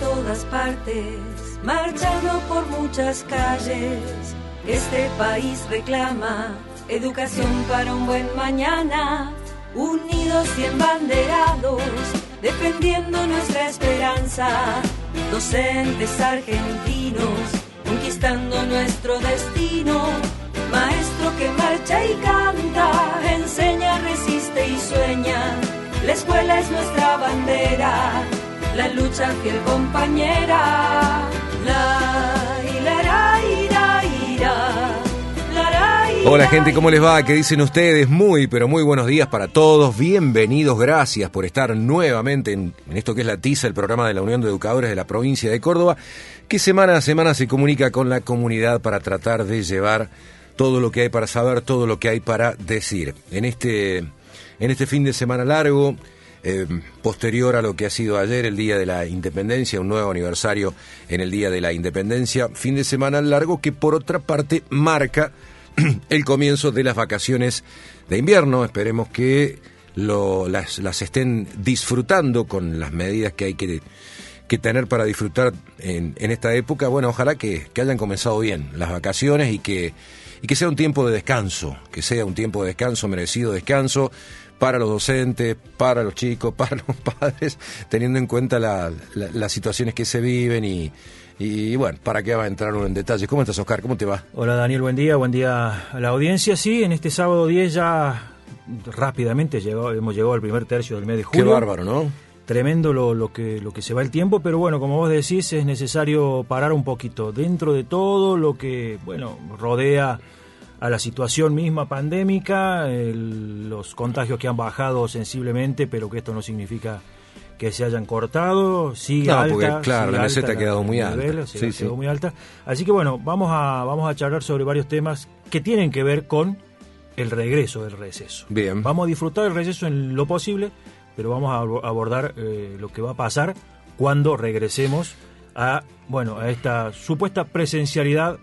todas partes, marchando por muchas calles. Este país reclama educación para un buen mañana, unidos y embanderados, defendiendo nuestra esperanza. Docentes argentinos, conquistando nuestro destino. Maestro que marcha y canta, enseña, resiste y sueña. La escuela es nuestra bandera, la lucha fiel compañera. Hola gente, ¿cómo les va? ¿Qué dicen ustedes? Muy, pero muy buenos días para todos. Bienvenidos, gracias por estar nuevamente en esto que es La Tiza, el programa de la Unión de Educadores de la provincia de Córdoba, que semana a semana se comunica con la comunidad para tratar de llevar todo lo que hay para saber, todo lo que hay para decir. En este fin de semana largo, posterior a lo que ha sido ayer, el Día de la Independencia, un nuevo aniversario en el Día de la Independencia, fin de semana largo que por otra parte marca el comienzo de las vacaciones de invierno. Esperemos que las estén disfrutando con las medidas que hay que tener para disfrutar en esta época. Bueno, ojalá que hayan comenzado bien las vacaciones y que sea un tiempo de descanso, merecido descanso para los docentes, para los chicos, para los padres, teniendo en cuenta las situaciones que se viven y bueno, ¿para qué va a entrar uno en detalles? ¿Cómo estás, Oscar? ¿Cómo te va? Hola, Daniel, buen día a la audiencia. Sí, en este sábado 10 ya rápidamente hemos llegado al primer tercio del mes de julio. Qué bárbaro, ¿no? Tremendo lo que se va el tiempo, pero bueno, como vos decís, es necesario parar un poquito dentro de todo lo que, bueno, rodea a la situación misma pandémica, los contagios que han bajado sensiblemente, pero que esto no significa que se hayan cortado, sigue alta. Porque, claro, la meseta ha quedado muy alta. Quedó muy alta. Así que bueno, vamos a charlar sobre varios temas que tienen que ver con el regreso del receso. Bien. Vamos a disfrutar del receso en lo posible, pero vamos a abordar lo que va a pasar cuando regresemos a esta supuesta presencialidad.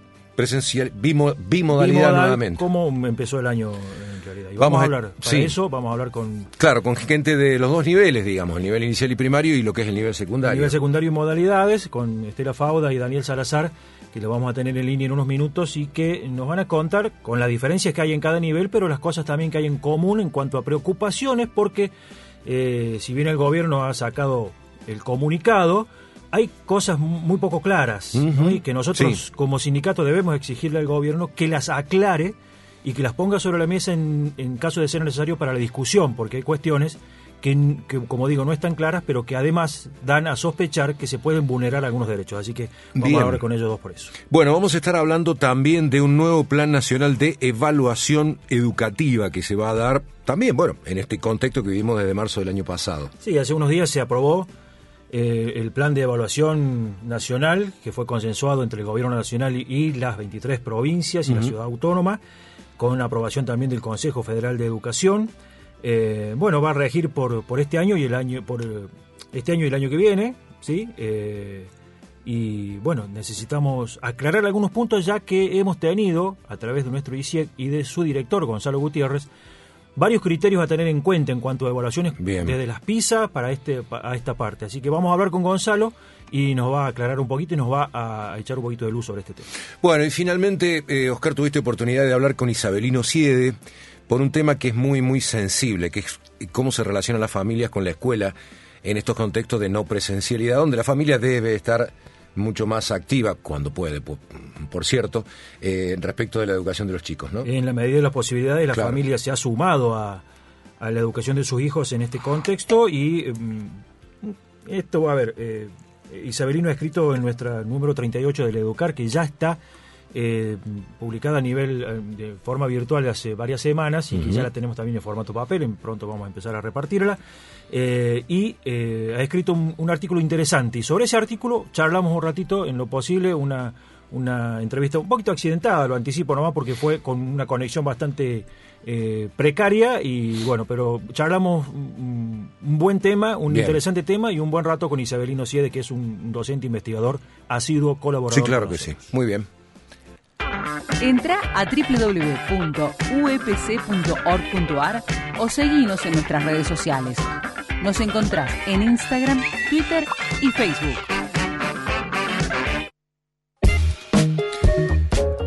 Bimodalidad nuevamente. ¿Cómo empezó el año en realidad? Y vamos a hablar vamos a hablar con gente de los dos niveles, digamos, el nivel inicial y primario y lo que es el nivel secundario. El nivel secundario y modalidades, con Estela Fauda y Daniel Salazar, que lo vamos a tener en línea en unos minutos y que nos van a contar con las diferencias que hay en cada nivel, pero las cosas también que hay en común en cuanto a preocupaciones, porque si bien el gobierno ha sacado el comunicado, hay cosas muy poco claras, ¿no? Y que nosotros como sindicato debemos exigirle al gobierno que las aclare y que las ponga sobre la mesa en caso de ser necesario para la discusión, porque hay cuestiones que, como digo, no están claras, pero que además dan a sospechar que se pueden vulnerar algunos derechos. Así que vamos a hablar con ellos dos por eso. Bueno, vamos a estar hablando también de un nuevo Plan Nacional de Evaluación Educativa que se va a dar también, en este contexto que vivimos desde marzo del año pasado. Sí, hace unos días se aprobó el plan de evaluación nacional que fue consensuado entre el gobierno nacional y las 23 provincias y la ciudad autónoma, con aprobación también del Consejo Federal de Educación. Va a regir por este año y el año que viene, ¿sí? Y bueno, necesitamos aclarar algunos puntos, ya que hemos tenido a través de nuestro ICIEC y de su director Gonzalo Gutiérrez varios criterios a tener en cuenta en cuanto a evaluaciones. Bien. Desde las PISA a esta parte. Así que vamos a hablar con Gonzalo y nos va a aclarar un poquito y nos va a echar un poquito de luz sobre este tema. Bueno, y finalmente, Oscar, tuviste oportunidad de hablar con Isabelino Siede por un tema que es muy, muy sensible, que es cómo se relacionan las familias con la escuela en estos contextos de no presencialidad, donde la familia debe estar mucho más activa, cuando puede, por cierto, respecto de la educación de los chicos, ¿no? En la medida de las posibilidades, la familia se ha sumado a la educación de sus hijos en este contexto y esto va a ver. Isabelino ha escrito en nuestra número 38 del Educar, que ya está publicada a nivel de forma virtual hace varias semanas y que ya la tenemos también en formato papel, pronto vamos a empezar a repartirla, ha escrito un artículo interesante, y sobre ese artículo charlamos un ratito, en lo posible una entrevista un poquito accidentada, lo anticipo nomás porque fue con una conexión bastante precaria, y bueno, pero charlamos un buen tema, interesante tema, y un buen rato con Isabelino Siede, que es un docente investigador asiduo, colaborador. Sí, claro que sí, muy bien. Entra a www.upc.org.ar o seguinos en nuestras redes sociales. Nos encontrás en Instagram, Twitter y Facebook.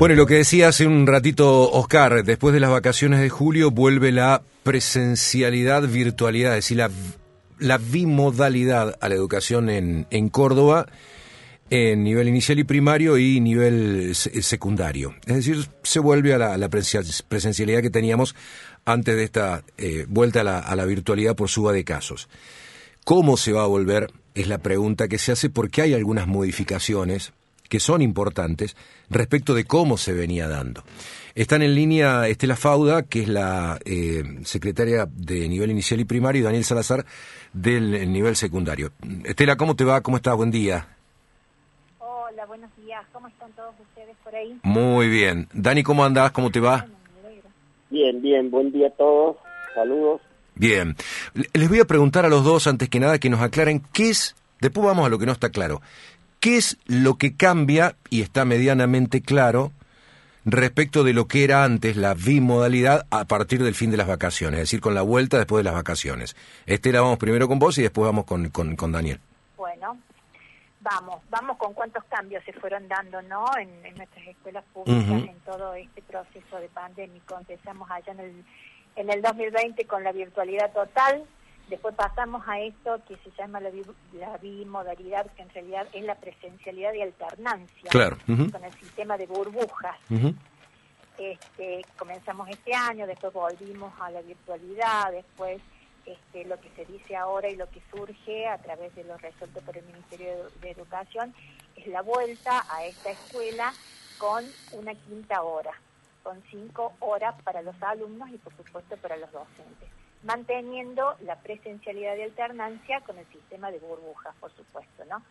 Bueno, y lo que decía hace un ratito Oscar, después de las vacaciones de julio vuelve la presencialidad, virtualidad, es decir, la bimodalidad a la educación en Córdoba, en nivel inicial y primario y nivel secundario. Es decir, se vuelve a la presencialidad que teníamos antes de esta vuelta a la virtualidad por suba de casos. ¿Cómo se va a volver? Es la pregunta que se hace, porque hay algunas modificaciones que son importantes respecto de cómo se venía dando. Están en línea Estela Fauda, que es la secretaria de nivel inicial y primario, y Daniel Salazar del nivel secundario. Estela, ¿cómo te va? ¿Cómo estás? Buen día. Hola, buenos días. ¿Cómo están todos ustedes por ahí? Muy bien. Dani, ¿cómo andás? ¿Cómo te va? Bien. Buen día a todos. Saludos. Bien. Les voy a preguntar a los dos, antes que nada, que nos aclaren qué es, después vamos a lo que no está claro, qué es lo que cambia, y está medianamente claro, respecto de lo que era antes la bimodalidad a partir del fin de las vacaciones, es decir, con la vuelta después de las vacaciones. Estela, vamos primero con vos y después vamos con Daniel. Bueno, vamos con cuántos cambios se fueron dando, ¿no? En nuestras escuelas públicas, en todo este proceso de pandémico. Empezamos allá en el 2020 con la virtualidad total. Después pasamos a esto que se llama la bimodalidad, que en realidad es la presencialidad y alternancia, claro, con el sistema de burbujas. Comenzamos este año, después volvimos a la virtualidad, después lo que se dice ahora y lo que surge a través de lo resuelto por el Ministerio de Educación es la vuelta a esta escuela con una quinta hora, con 5 horas para los alumnos y por supuesto para los docentes, manteniendo la presencialidad de alternancia con el sistema de burbujas, por supuesto, ¿no?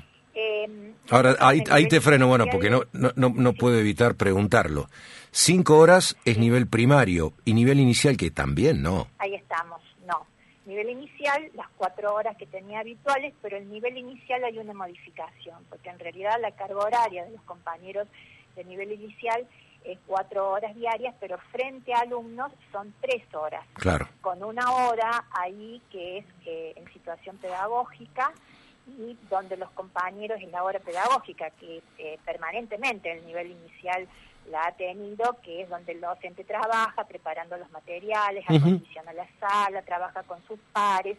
Ahora, ahí te freno, bueno, porque no puedo evitar preguntarlo. 5 horas es nivel primario, y nivel inicial que también, ¿no? Ahí estamos, no. Nivel inicial, las 4 horas que tenía habituales, pero el nivel inicial hay una modificación, porque en realidad la carga horaria de los compañeros de nivel inicial es 4 horas diarias, pero frente a alumnos son 3 horas. Claro. Con 1 hora ahí que es en situación pedagógica, y donde los compañeros en la hora pedagógica, que permanentemente el nivel inicial la ha tenido, que es donde el docente trabaja preparando los materiales, acondiciona la sala, trabaja con sus pares.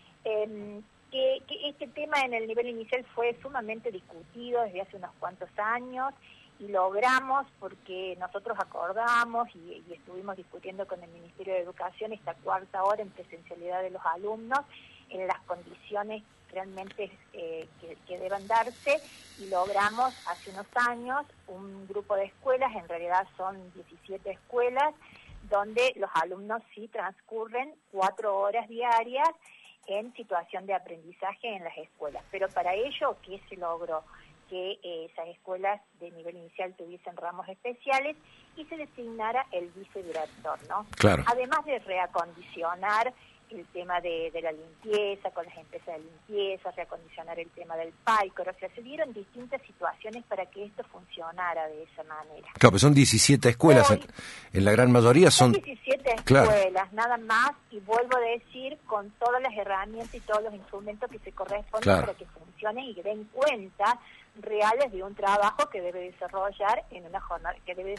Que este tema en el nivel inicial fue sumamente discutido desde hace unos cuantos años, y logramos, porque nosotros acordamos y estuvimos discutiendo con el Ministerio de Educación esta 4ª hora en presencialidad de los alumnos en las condiciones realmente que deban darse, y logramos hace unos años un grupo de escuelas, en realidad son 17 escuelas, donde los alumnos sí transcurren 4 horas diarias en situación de aprendizaje en las escuelas. Pero para ello, ¿qué se logró? Que esas escuelas de nivel inicial tuviesen ramos especiales y se designara el vicedirector, ¿no? Claro. Además de reacondicionar el tema de la limpieza con las empresas de limpieza, reacondicionar el tema del PAICOR, o sea, se dieron distintas situaciones para que esto funcionara de esa manera. Claro, pues son 17 escuelas, hoy, en la gran mayoría son 17 claro. escuelas, nada más, y vuelvo a decir, con todas las herramientas y todos los instrumentos que se corresponden, claro, para que funcionen y que den cuenta reales de un trabajo que debe desarrollarse en una jornada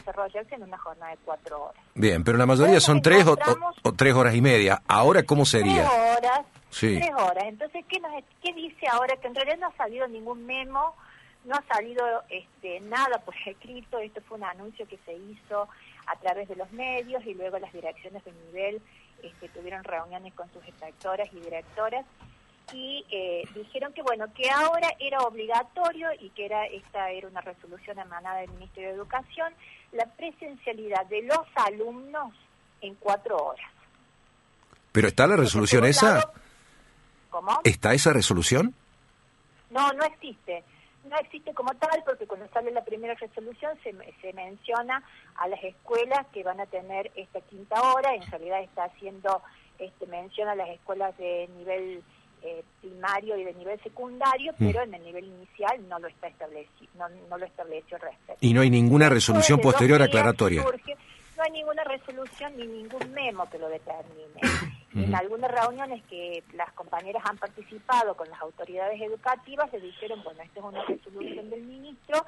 de 4 horas. Bien, pero la mayoría son 3 o 3 horas y media. Ahora, ¿cómo sería? 3 horas. Sí. 3 horas. Entonces, ¿qué dice ahora? Que en realidad no ha salido ningún memo, no ha salido nada por escrito. Esto fue un anuncio que se hizo a través de los medios, y luego las direcciones de nivel tuvieron reuniones con sus inspectoras y directoras, y dijeron que bueno, que ahora era obligatorio, y que esta era una resolución emanada del Ministerio de Educación, la presencialidad de los alumnos en 4 horas. ¿Pero está la resolución esa? ¿Cómo? ¿Está esa resolución? No existe. No existe como tal, porque cuando sale la primera resolución se menciona a las escuelas que van a tener esta 5ª hora. En realidad está haciendo mención a las escuelas de nivel primario y de nivel secundario, pero en el nivel inicial no lo está establecido, no lo estableció respecto. Y no hay ninguna resolución posterior aclaratoria. No hay ninguna resolución ni ningún memo que lo determine. En algunas reuniones que las compañeras han participado con las autoridades educativas, se dijeron, bueno, esta es una resolución del ministro,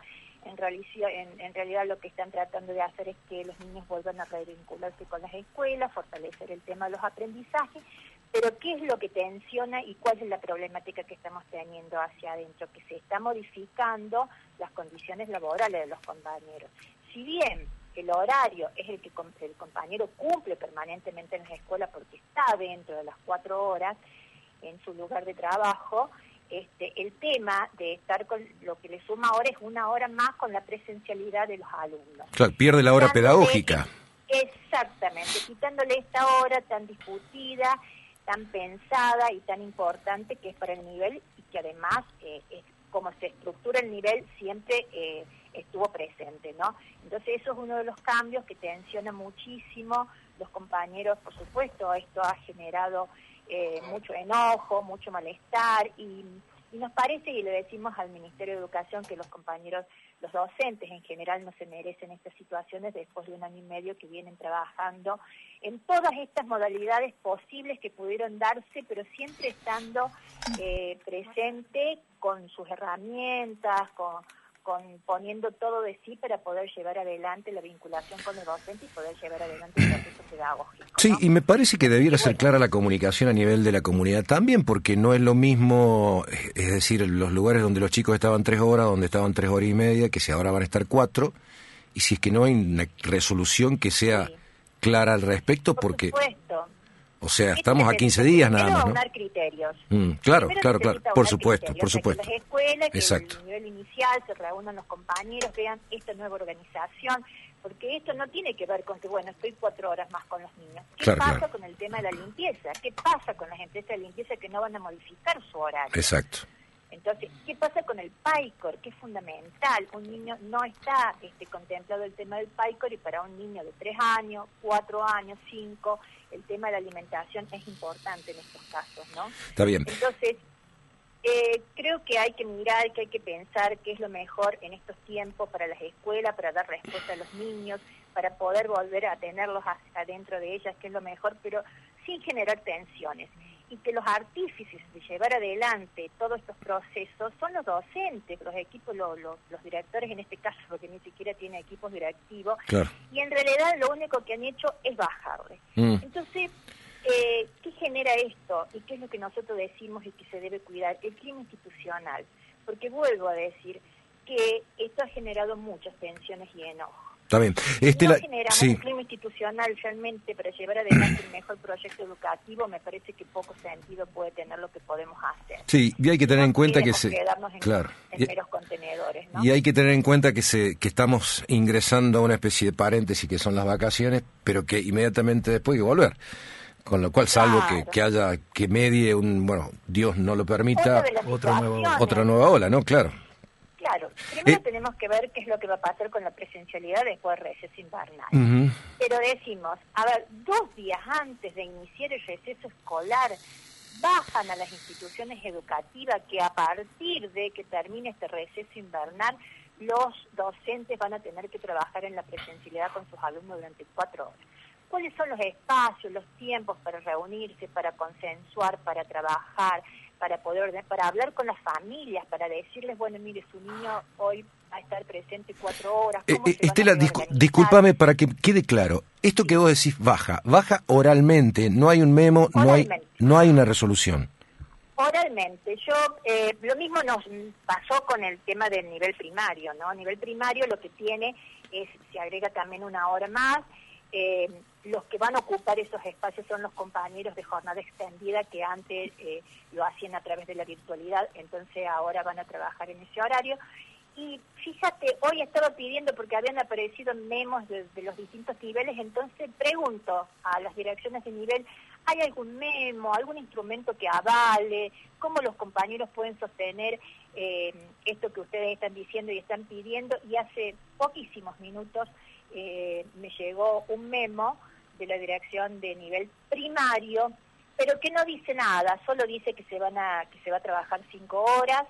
en realidad lo que están tratando de hacer es que los niños vuelvan a revincularse con las escuelas, fortalecer el tema de los aprendizajes, pero ¿qué es lo que tensiona y cuál es la problemática que estamos teniendo hacia adentro? Que se está modificando las condiciones laborales de los compañeros. Si bien el horario es el que el compañero cumple permanentemente en la escuela porque está dentro de las 4 horas en su lugar de trabajo, el tema de estar con lo que le suma ahora es 1 hora más con la presencialidad de los alumnos. Claro, pierde la hora pedagógica. Exactamente, quitándole esta hora tan discutida, tan pensada y tan importante que es para el nivel y que además como se estructura el nivel siempre estuvo presente, ¿no? Entonces eso es uno de los cambios que tensiona muchísimo los compañeros. Por supuesto, esto ha generado mucho enojo, mucho malestar y nos parece, y le decimos al Ministerio de Educación, que los compañeros, los docentes en general no se merecen estas situaciones después de 1 año y medio que vienen trabajando en todas estas modalidades posibles que pudieron darse, pero siempre estando presente con sus herramientas, con poniendo todo de sí para poder llevar adelante la vinculación con el docente y poder llevar adelante el proceso pedagógico, ¿no? Sí, y me parece que debiera ser clara la comunicación a nivel de la comunidad también, porque no es lo mismo, es decir, los lugares donde los chicos estaban 3 horas, donde estaban 3 horas y media, que si ahora van a estar 4, y si es que no hay una resolución que sea clara al respecto, porque... Por supuesto. O sea, estamos a 15 días nada más, ¿no? Aunar criterios. Claro, por supuesto. Que las escuelas, que exacto. el nivel inicial se reúnan los compañeros, vean esta nueva organización, porque esto no tiene que ver con que, bueno, estoy 4 horas más con los niños. ¿Qué pasa con el tema de la limpieza? ¿Qué pasa con las empresas de limpieza que no van a modificar su horario? Exacto. Entonces, ¿qué pasa con el PAICOR? Que es fundamental. Un niño no está contemplado el tema del PAICOR y para un niño de 3 años, 4 años, 5, el tema de la alimentación es importante en estos casos, ¿no? Está bien. Entonces, creo que hay que mirar, que hay que pensar qué es lo mejor en estos tiempos para las escuelas, para dar respuesta a los niños, para poder volver a tenerlos adentro de ellas, que es lo mejor, pero sin generar tensiones. Y que los artífices de llevar adelante todos estos procesos son los docentes, los equipos, los directores en este caso, porque ni siquiera tiene equipos directivos, claro. Y en realidad lo único que han hecho es bajarle. Entonces, ¿qué genera esto? ¿Y qué es lo que nosotros decimos y que se debe cuidar? El clima institucional, porque vuelvo a decir que esto ha generado muchas tensiones y enojos. Está bien. Si no generamos un clima institucional realmente para llevar adelante el mejor proyecto educativo, me parece que poco sentido puede tener lo que podemos hacer. Sí, y hay que tener en cuenta que quedarnos en meros contenedores, ¿no? Y hay que tener en cuenta que estamos ingresando a una especie de paréntesis que son las vacaciones, pero que inmediatamente después hay que volver. Con lo cual, salvo que medie Dios no lo permita, otra nueva ola, ¿no? Claro. Claro, primero tenemos que ver qué es lo que va a pasar con la presencialidad después del receso invernal. Pero decimos, 2 días antes de iniciar el receso escolar, bajan a las instituciones educativas que a partir de que termine este receso invernal, los docentes van a tener que trabajar en la presencialidad con sus alumnos durante 4 horas. ¿Cuáles son los espacios, los tiempos para reunirse, para consensuar, para trabajar, para poder para hablar con las familias, para decirles, bueno, mire, su niño hoy va a estar presente 4 horas? Estela, discúlpame para que quede claro. Esto que vos decís baja oralmente, no hay un memo, no hay una resolución. Oralmente. Lo mismo nos pasó con el tema del nivel primario, ¿no? A nivel primario lo que tiene es, se agrega también 1 hora más. Los que van a ocupar esos espacios son los compañeros de jornada extendida que antes lo hacían a través de la virtualidad, entonces ahora van a trabajar en ese horario. Y fíjate, hoy estaba pidiendo, porque habían aparecido memos de los distintos niveles, entonces pregunto a las direcciones de nivel, ¿hay algún memo, algún instrumento que avale? ¿Cómo los compañeros pueden sostener esto que ustedes están diciendo y están pidiendo? Y hace poquísimos minutos me llegó un memo de la dirección de nivel primario, pero que no dice nada, solo dice que se va a trabajar 5 horas,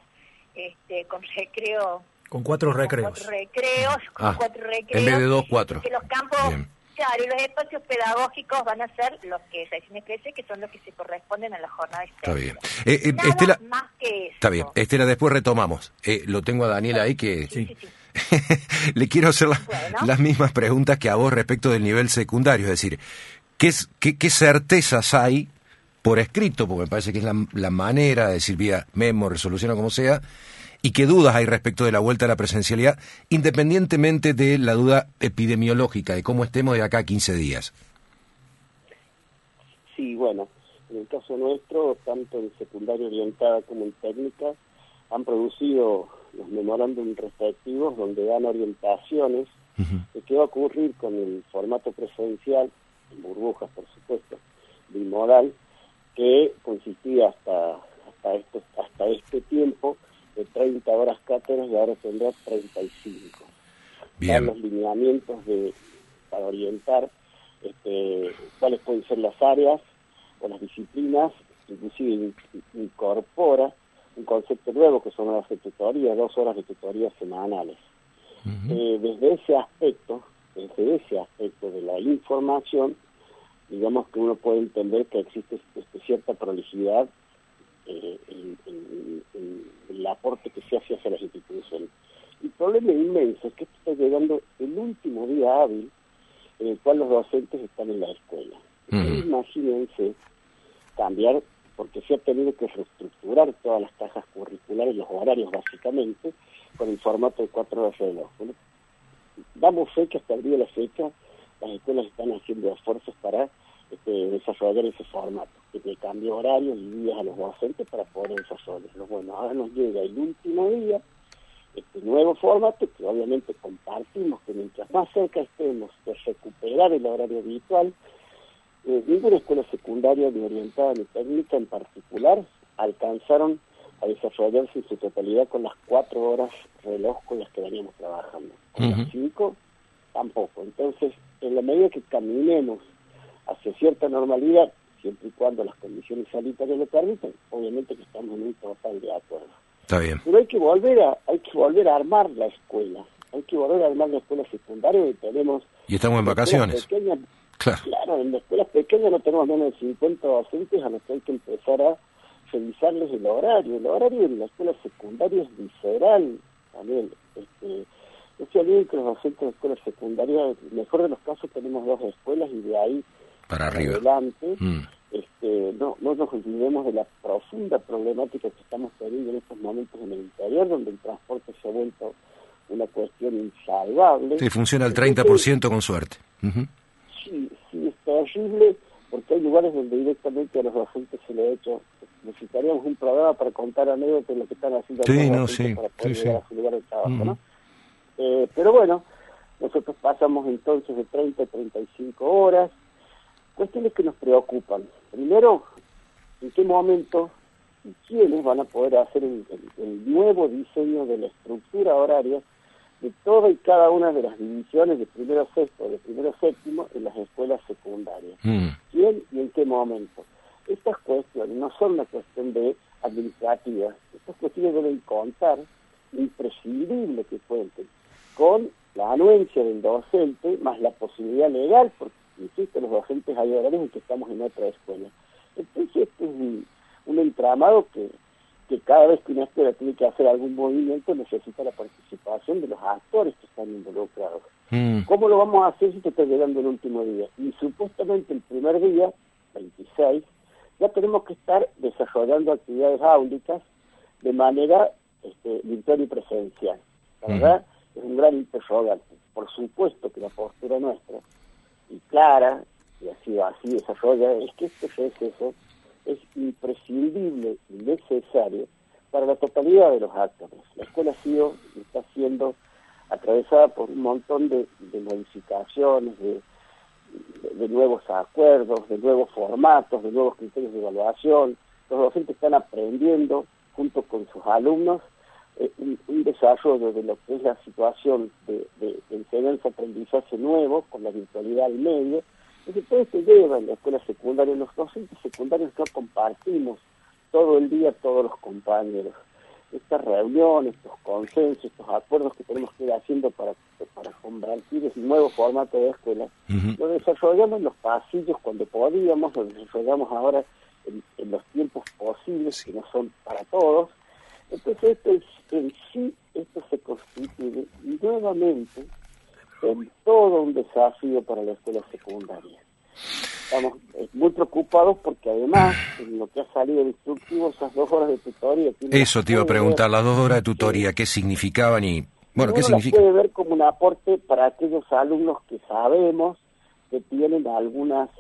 con recreo. Con 4 recreos. Con 4 recreos. En vez de 2, 4. Que los campos, claro, y los espacios pedagógicos van a ser los que se crece, que son los que se corresponden a la jornada extensa. Está bien. Nada Estela, más que eso. Está bien. Estela, después retomamos. Lo tengo a Daniela ahí que... Sí. le quiero hacer Bueno. las mismas preguntas que a vos respecto del nivel secundario, es decir, ¿qué certezas hay por escrito? Porque me parece que es la manera de decir vía memo, resolución o como sea, y qué dudas hay respecto de la vuelta a la presencialidad, independientemente de la duda epidemiológica, de cómo estemos de acá a 15 días. Sí, bueno, en el caso nuestro, tanto en secundaria orientada como en técnica, han producido los memorándum respectivos donde dan orientaciones de qué va a ocurrir con el formato presencial, en burbujas por supuesto, bimodal, que consistía hasta este tiempo de 30 horas cátedras y ahora tendrá 35. Bien. Dan los lineamientos para orientar cuáles pueden ser las áreas o las disciplinas, inclusive incorpora un concepto nuevo que son horas de tutoría, 2 horas de tutoría semanales. Desde ese aspecto de la información, digamos que uno puede entender que existe cierta prolijidad en el aporte que se hace hacia las instituciones. El problema inmenso es que esto está llegando el último día hábil en el cual los docentes están en la escuela. Imagínense cambiar, porque se ha tenido que reestructurar todas las cajas curriculares, los horarios básicamente, con el formato de 4 horas de reloj. Bueno, damos fe que hasta el día de la fecha las escuelas están haciendo esfuerzos para desarrollar ese formato, que le cambie horarios y días a los docentes para poder desarrollarlo. Bueno, ahora nos llega el último día, este nuevo formato, que obviamente compartimos, que mientras más cerca estemos de recuperar el horario habitual, ninguna escuela secundaria ni orientada ni técnica en particular alcanzaron a desarrollarse en su totalidad con las 4 horas reloj con las que veníamos trabajando. Con las 5 tampoco. Entonces, en la medida que caminemos hacia cierta normalidad, siempre y cuando las condiciones sanitarias lo permitan, obviamente que estamos en un total de acuerdo. Está bien. Pero hay que volver a armar la escuela. Hay que volver a armar la escuela secundaria y tenemos... Y estamos en vacaciones. Pequeñas, Claro. En las escuelas pequeñas no tenemos menos de 50 docentes a los que hay que empezar a revisarles el horario. El horario en la escuela secundaria es visceral también. No se olviden que los docentes de escuelas secundarias, en el mejor de los casos tenemos 2 escuelas y de ahí para arriba. Adelante, no nos olvidemos de la profunda problemática que estamos teniendo en estos momentos en el interior, donde el transporte se ha vuelto una cuestión insalvable. Sí, funciona al 30% con suerte. Sí, es terrible, porque hay lugares donde directamente a los docentes se le ha hecho, necesitaríamos un programa para contar anécdotas de lo que están haciendo para poder llegar a su lugar de trabajo, ¿no? Pero bueno, nosotros pasamos entonces de 30 a 35 horas, cuestiones que nos preocupan. Primero, ¿en qué momento y quiénes van a poder hacer el nuevo diseño de la estructura horaria de toda y cada una de las divisiones de primero sexto, de primero séptimo en las escuelas secundarias? ¿Quién y en qué momento? Estas cuestiones no son una cuestión de administrativa, estas cuestiones deben contar, imprescindible que cuenten, con la anuencia del docente, más la posibilidad legal, porque, insisto, los docentes hay horarios en que estamos en otra escuela. Entonces, este es un entramado que cada vez que una escuela tiene que hacer algún movimiento necesita la participación de los actores que están involucrados. ¿Cómo lo vamos a hacer si te está llegando el último día? Y supuestamente el primer día, 26, ya tenemos que estar desarrollando actividades áulicas de manera virtual y presencial. La verdad, es un gran interrogante. Por supuesto que la postura nuestra, y clara, y así desarrolla, es que este receso es imprescindible y necesario para la totalidad de los actores. La escuela ha sido y está siendo atravesada por un montón de modificaciones, de nuevos acuerdos, de nuevos formatos, de nuevos criterios de evaluación. Los docentes están aprendiendo, junto con sus alumnos, un desarrollo de lo que es la situación de enseñanza-aprendizaje nuevo, con la virtualidad al medio. Entonces todo esto lleva en la escuela secundaria. Los docentes secundarios no compartimos todo el día todos los compañeros. Estas reuniones, estos consensos, estos acuerdos que tenemos que ir haciendo para convertir ese nuevo formato de escuela, lo desarrollamos en los pasillos cuando podíamos, lo desarrollamos ahora en los tiempos posibles, que no son para todos, Entonces esto se constituye nuevamente en todo un desafío para la escuela secundaria. Estamos muy preocupados porque además en lo que ha salido de instructivo, esas 2 horas de tutoría... Eso te iba a preguntar, las 2 horas de tutoría, ¿qué significaban y bueno, qué significa? Uno las puede ver como un aporte para aquellos alumnos que sabemos que tienen algunas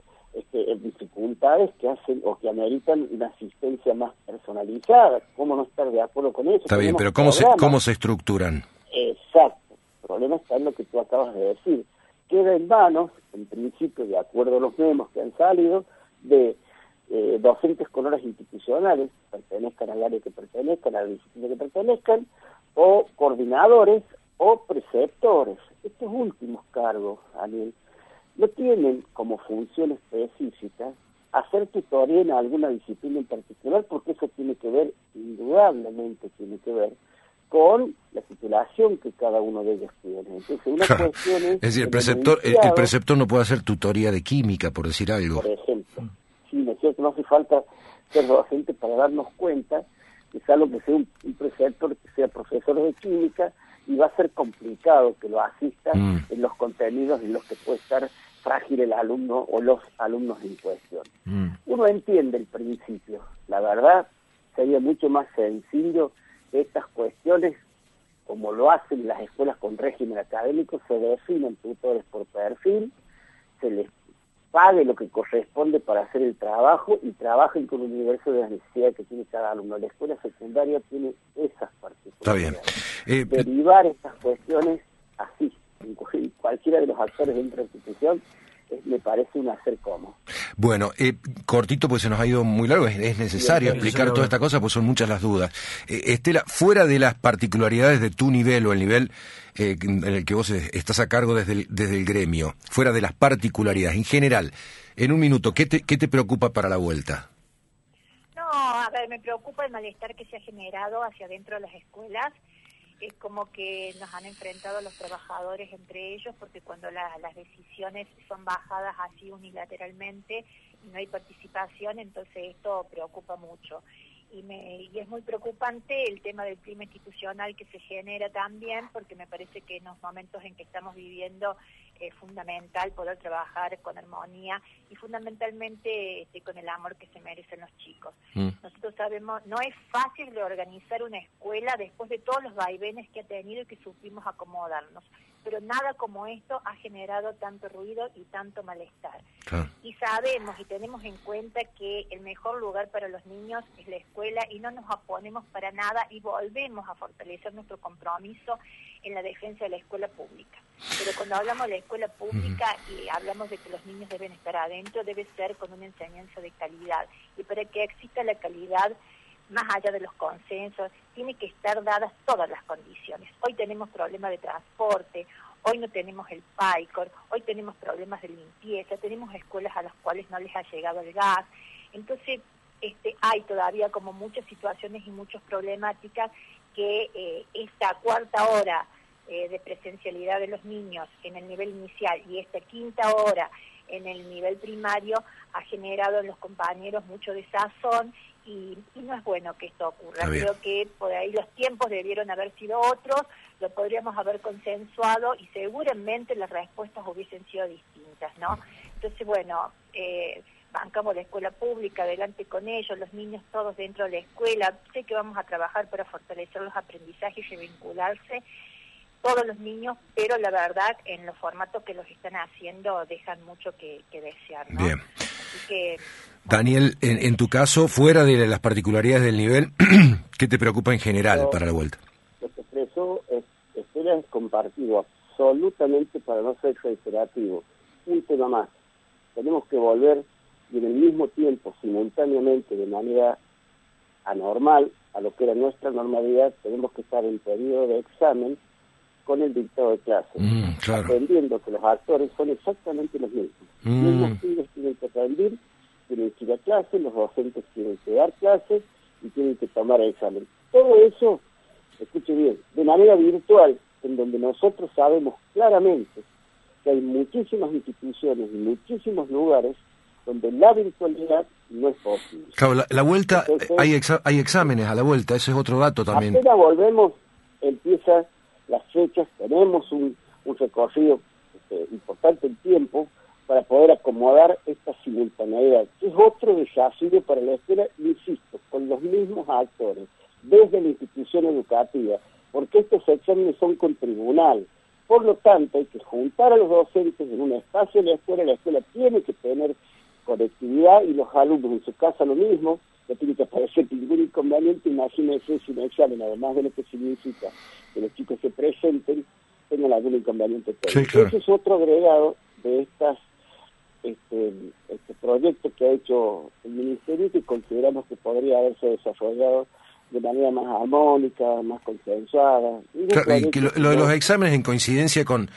dificultades que hacen o que ameritan una asistencia más personalizada. ¿Cómo no estar de acuerdo con eso? Está bien, pero ¿cómo se estructuran? Exacto. El problema está en lo que tú acabas de decir. Queda en manos, en principio, de acuerdo a los memos que han salido, de docentes con horas institucionales, pertenezcan al área que pertenezcan, a la disciplina que pertenezcan, o coordinadores o preceptores. Estos últimos cargos, Daniel, no tienen como función específica hacer tutoría en alguna disciplina en particular, porque eso tiene que ver, indudablemente tiene que ver, con la titulación que cada uno de ellos tiene. Entonces, una cuestión es decir, el preceptor no puede hacer tutoría de química, por decir algo. Por ejemplo. Sí, ¿no es cierto? No hace falta ser docente para darnos cuenta que salvo que sea un preceptor que sea profesor de química, y va a ser complicado que lo asista en los contenidos en los que puede estar frágil el alumno o los alumnos en cuestión. Uno entiende el principio. La verdad, sería mucho más sencillo que estas cuestiones, como lo hacen las escuelas con régimen académico, se definen tutores por perfil, se les pague lo que corresponde para hacer el trabajo y trabajen con el universo de las necesidades que tiene cada alumno. La escuela secundaria tiene esas particularidades. Está bien. Derivar estas cuestiones así, en cualquiera de los actores dentro de la institución, me parece un hacer cómodo. Bueno, cortito, pues se nos ha ido muy largo, es necesario explicar toda esta cosa, pues son muchas las dudas. Estela, fuera de las particularidades de tu nivel o el nivel en el que vos estás a cargo desde el gremio, fuera de las particularidades, en general, en un minuto, ¿qué te preocupa para la vuelta? No, a ver, me preocupa el malestar que se ha generado hacia adentro de las escuelas. Es como que nos han enfrentado los trabajadores entre ellos, porque cuando las decisiones son bajadas así unilateralmente y no hay participación, entonces esto preocupa mucho. Y es muy preocupante el tema del clima institucional que se genera también, porque me parece que en los momentos en que estamos viviendo es fundamental poder trabajar con armonía y fundamentalmente con el amor que se merecen los chicos. Nosotros sabemos, no es fácil de organizar una escuela después de todos los vaivenes que ha tenido y que supimos acomodarnos, pero nada como esto ha generado tanto ruido y tanto malestar. Y sabemos y tenemos en cuenta que el mejor lugar para los niños es la escuela y no nos oponemos para nada y volvemos a fortalecer nuestro compromiso en la defensa de la escuela pública. Pero cuando hablamos de la escuela pública y hablamos de que los niños deben estar adentro, debe ser con una enseñanza de calidad. Y para que exista la calidad, más allá de los consensos, tiene que estar dadas todas las condiciones. Hoy tenemos problemas de transporte, hoy no tenemos el PAICOR, hoy tenemos problemas de limpieza, tenemos escuelas a las cuales no les ha llegado el gas. Entonces, hay todavía como muchas situaciones y muchas problemáticas que esta cuarta hora de presencialidad de los niños en el nivel inicial y esta quinta hora en el nivel primario ha generado en los compañeros mucho desazón y no es bueno que esto ocurra. Creo que por ahí los tiempos debieron haber sido otros, lo podríamos haber consensuado y seguramente las respuestas hubiesen sido distintas, ¿no? Entonces, bueno, bancamos la escuela pública, adelante con ellos, los niños todos dentro de la escuela. Sé que vamos a trabajar para fortalecer los aprendizajes y revincularse todos los niños, pero la verdad, en los formatos que los están haciendo, dejan mucho que desear, ¿no? Bien. Así que, Daniel, en tu caso, fuera de las particularidades del nivel, ¿qué te preocupa en general para la vuelta? Lo que expresó es compartido absolutamente, para no ser reiterativo. Un tema más. Tenemos que volver y en el mismo tiempo, simultáneamente, de manera anormal, a lo que era nuestra normalidad, tenemos que estar en periodo de examen con el dictado de clase, claro. Aprendiendo que los actores son exactamente los mismos. Los estudiantes tienen que rendir, tienen que ir a clase, los docentes tienen que dar clases y tienen que tomar el examen. Todo eso, escuche bien, de manera virtual, en donde nosotros sabemos claramente que hay muchísimas instituciones y muchísimos lugares donde la virtualidad no es posible. Claro, la vuelta, entonces, hay exámenes a la vuelta, ese es otro dato también. Apenas volvemos, empiezan las fechas, tenemos un recorrido importante en tiempo para poder acomodar esta simultaneidad, que es otro desafío para la escuela, insisto, con los mismos actores, desde la institución educativa, porque estos exámenes son con tribunal. Por lo tanto, hay que juntar a los docentes en un espacio de la escuela tiene que tener conectividad y los alumnos en su casa lo mismo, no tiene que aparecer ningún inconveniente, imagínense si un examen, además de lo que significa que los chicos se presenten, tengan algún inconveniente técnico. Sí, claro. Ese es otro agregado de este proyecto que ha hecho el Ministerio, que consideramos que podría haberse desarrollado de manera más armónica, más consensuada. Claro, y que lo de los exámenes en coincidencia con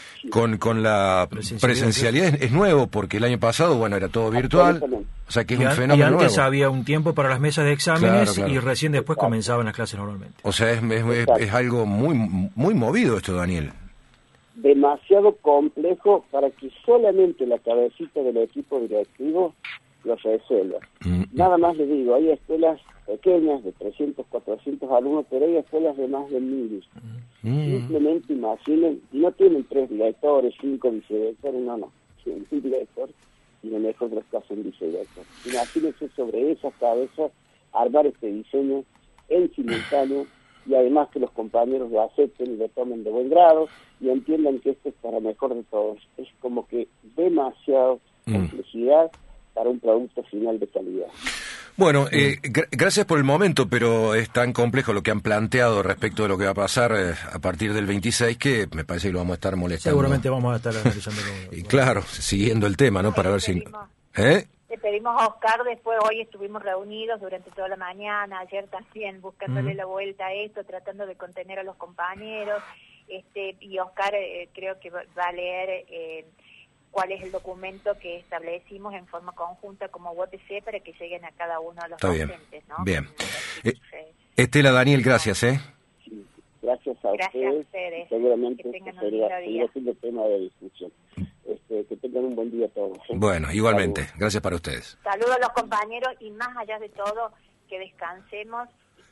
la presencialidad es nuevo, porque el año pasado, bueno, era todo virtual, o sea que es un fenómeno nuevo. Y antes había un tiempo para las mesas de exámenes, claro. Y recién después comenzaban las clases normalmente. O sea, es algo muy movido esto, Daniel. Demasiado complejo para que solamente la cabecita del equipo directivo lo resuelva. Nada más les digo, hay escuelas pequeñas de 300, 400 alumnos, pero hay escuelas de más de 1000. Simplemente imaginen, y no tienen 3 directores, 5 vicedirectores, no, tienen un director y en el mejor de los casos un vicedirector. Imagínense sobre esas cabezas armar este diseño en simultáneo, y además que los compañeros lo acepten y lo tomen de buen grado y entiendan que esto es para mejor de todos. Es como que demasiado complejidad para un producto final de calidad. Bueno, gracias por el momento, pero es tan complejo lo que han planteado respecto de lo que va a pasar a partir del 26 que me parece que lo vamos a estar molestando. Seguramente vamos a estar analizando. Y claro, siguiendo el tema, ¿no? Para ver si... Le pedimos a Oscar, después hoy estuvimos reunidos durante toda la mañana, ayer también, buscándole la vuelta a esto, tratando de contener a los compañeros, y Oscar creo que va a leer cuál es el documento que establecimos en forma conjunta como UPC para que lleguen a cada uno de los docentes, ¿no? Bien. Estela, Daniel, gracias, Sí, gracias a ustedes. Seguramente que tengan un lindo día. Siendo tema de discusión. Que tengan un buen día todos. Bueno, igualmente. Saludos. Gracias para ustedes. Saludos a los compañeros y más allá de todo, que descansemos.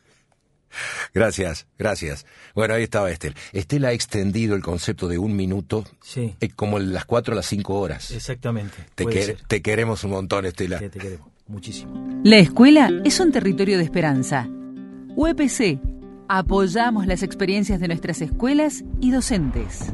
Gracias. Bueno, ahí estaba Estela. Estela ha extendido el concepto de 1 minuto, sí, como las 4 a las 5 horas. Exactamente. Te queremos un montón, Estela. Sí, te queremos muchísimo. La escuela es un territorio de esperanza. UPC. Apoyamos las experiencias de nuestras escuelas y docentes.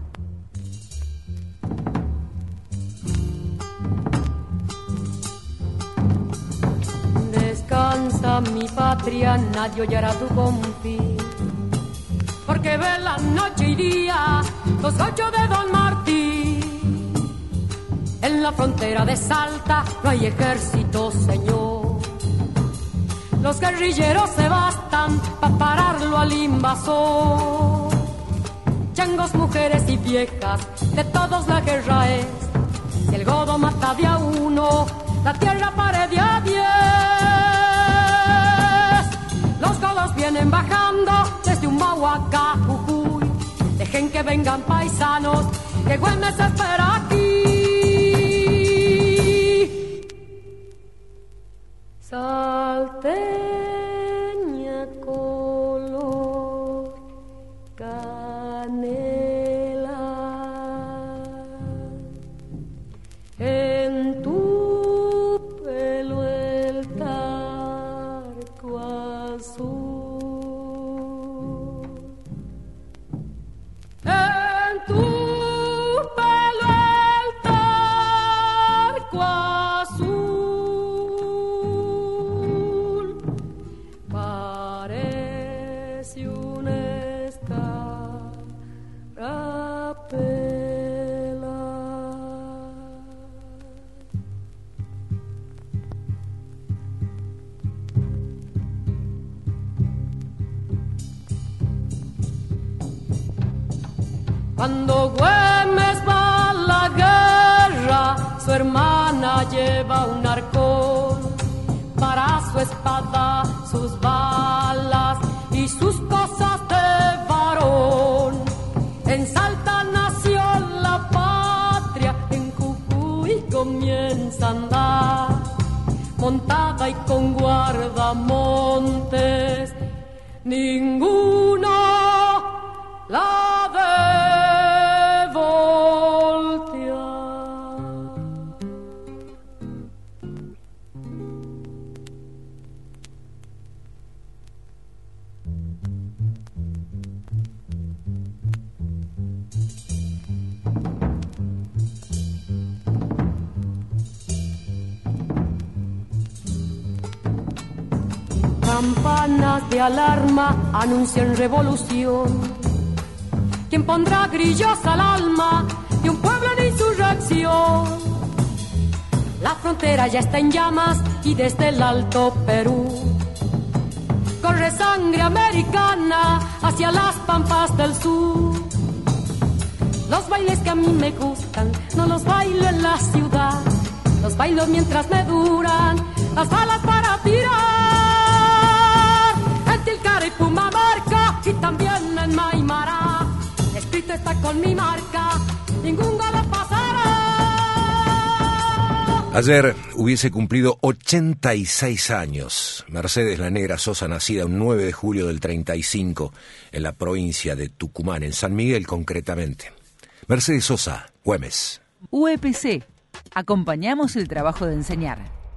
Descansa mi patria, nadie oyera tu confín, porque velan noche y día los 8 de Don Martín. En la frontera de Salta no hay ejército, señor. Los guerrilleros se bastan para pararlo al invasor. Changos, mujeres y viejas, de todos la guerra es. Si el godo mata de a uno, la tierra pare de a 10. Los godos vienen bajando desde Humahuaca, Jujuy. Dejen que vengan paisanos, que Güemes espera aquí. Salteña color canela, en tu pelo el tarco azul, en tu pelo el tarco azul. Cuando Güemes va a la guerra, su hermana lleva un arcón para su espada, sus balas y sus cosas de varón. En Salta nació la patria, en Jujuy comienza a andar. guardamontes, ninguno la de voltear. Campanas de alarma anuncian revolución. ¿Quién pondrá grillos al alma de un pueblo en insurrección? La frontera ya está en llamas y desde el Alto Perú corre sangre americana hacia las pampas del sur. Los bailes que a mí me gustan no los bailo en la ciudad, los bailo mientras me duran las balas para tirar. Y Pumamarca y también en Maimará, escrito está con mi marca, ningún galo pasará. Ayer hubiese cumplido 86 años Mercedes La Negra Sosa, nacida un 9 de julio del 35 en la provincia de Tucumán, en San Miguel concretamente. Mercedes Sosa, Güemes. UEPC. Acompañamos el trabajo de enseñar.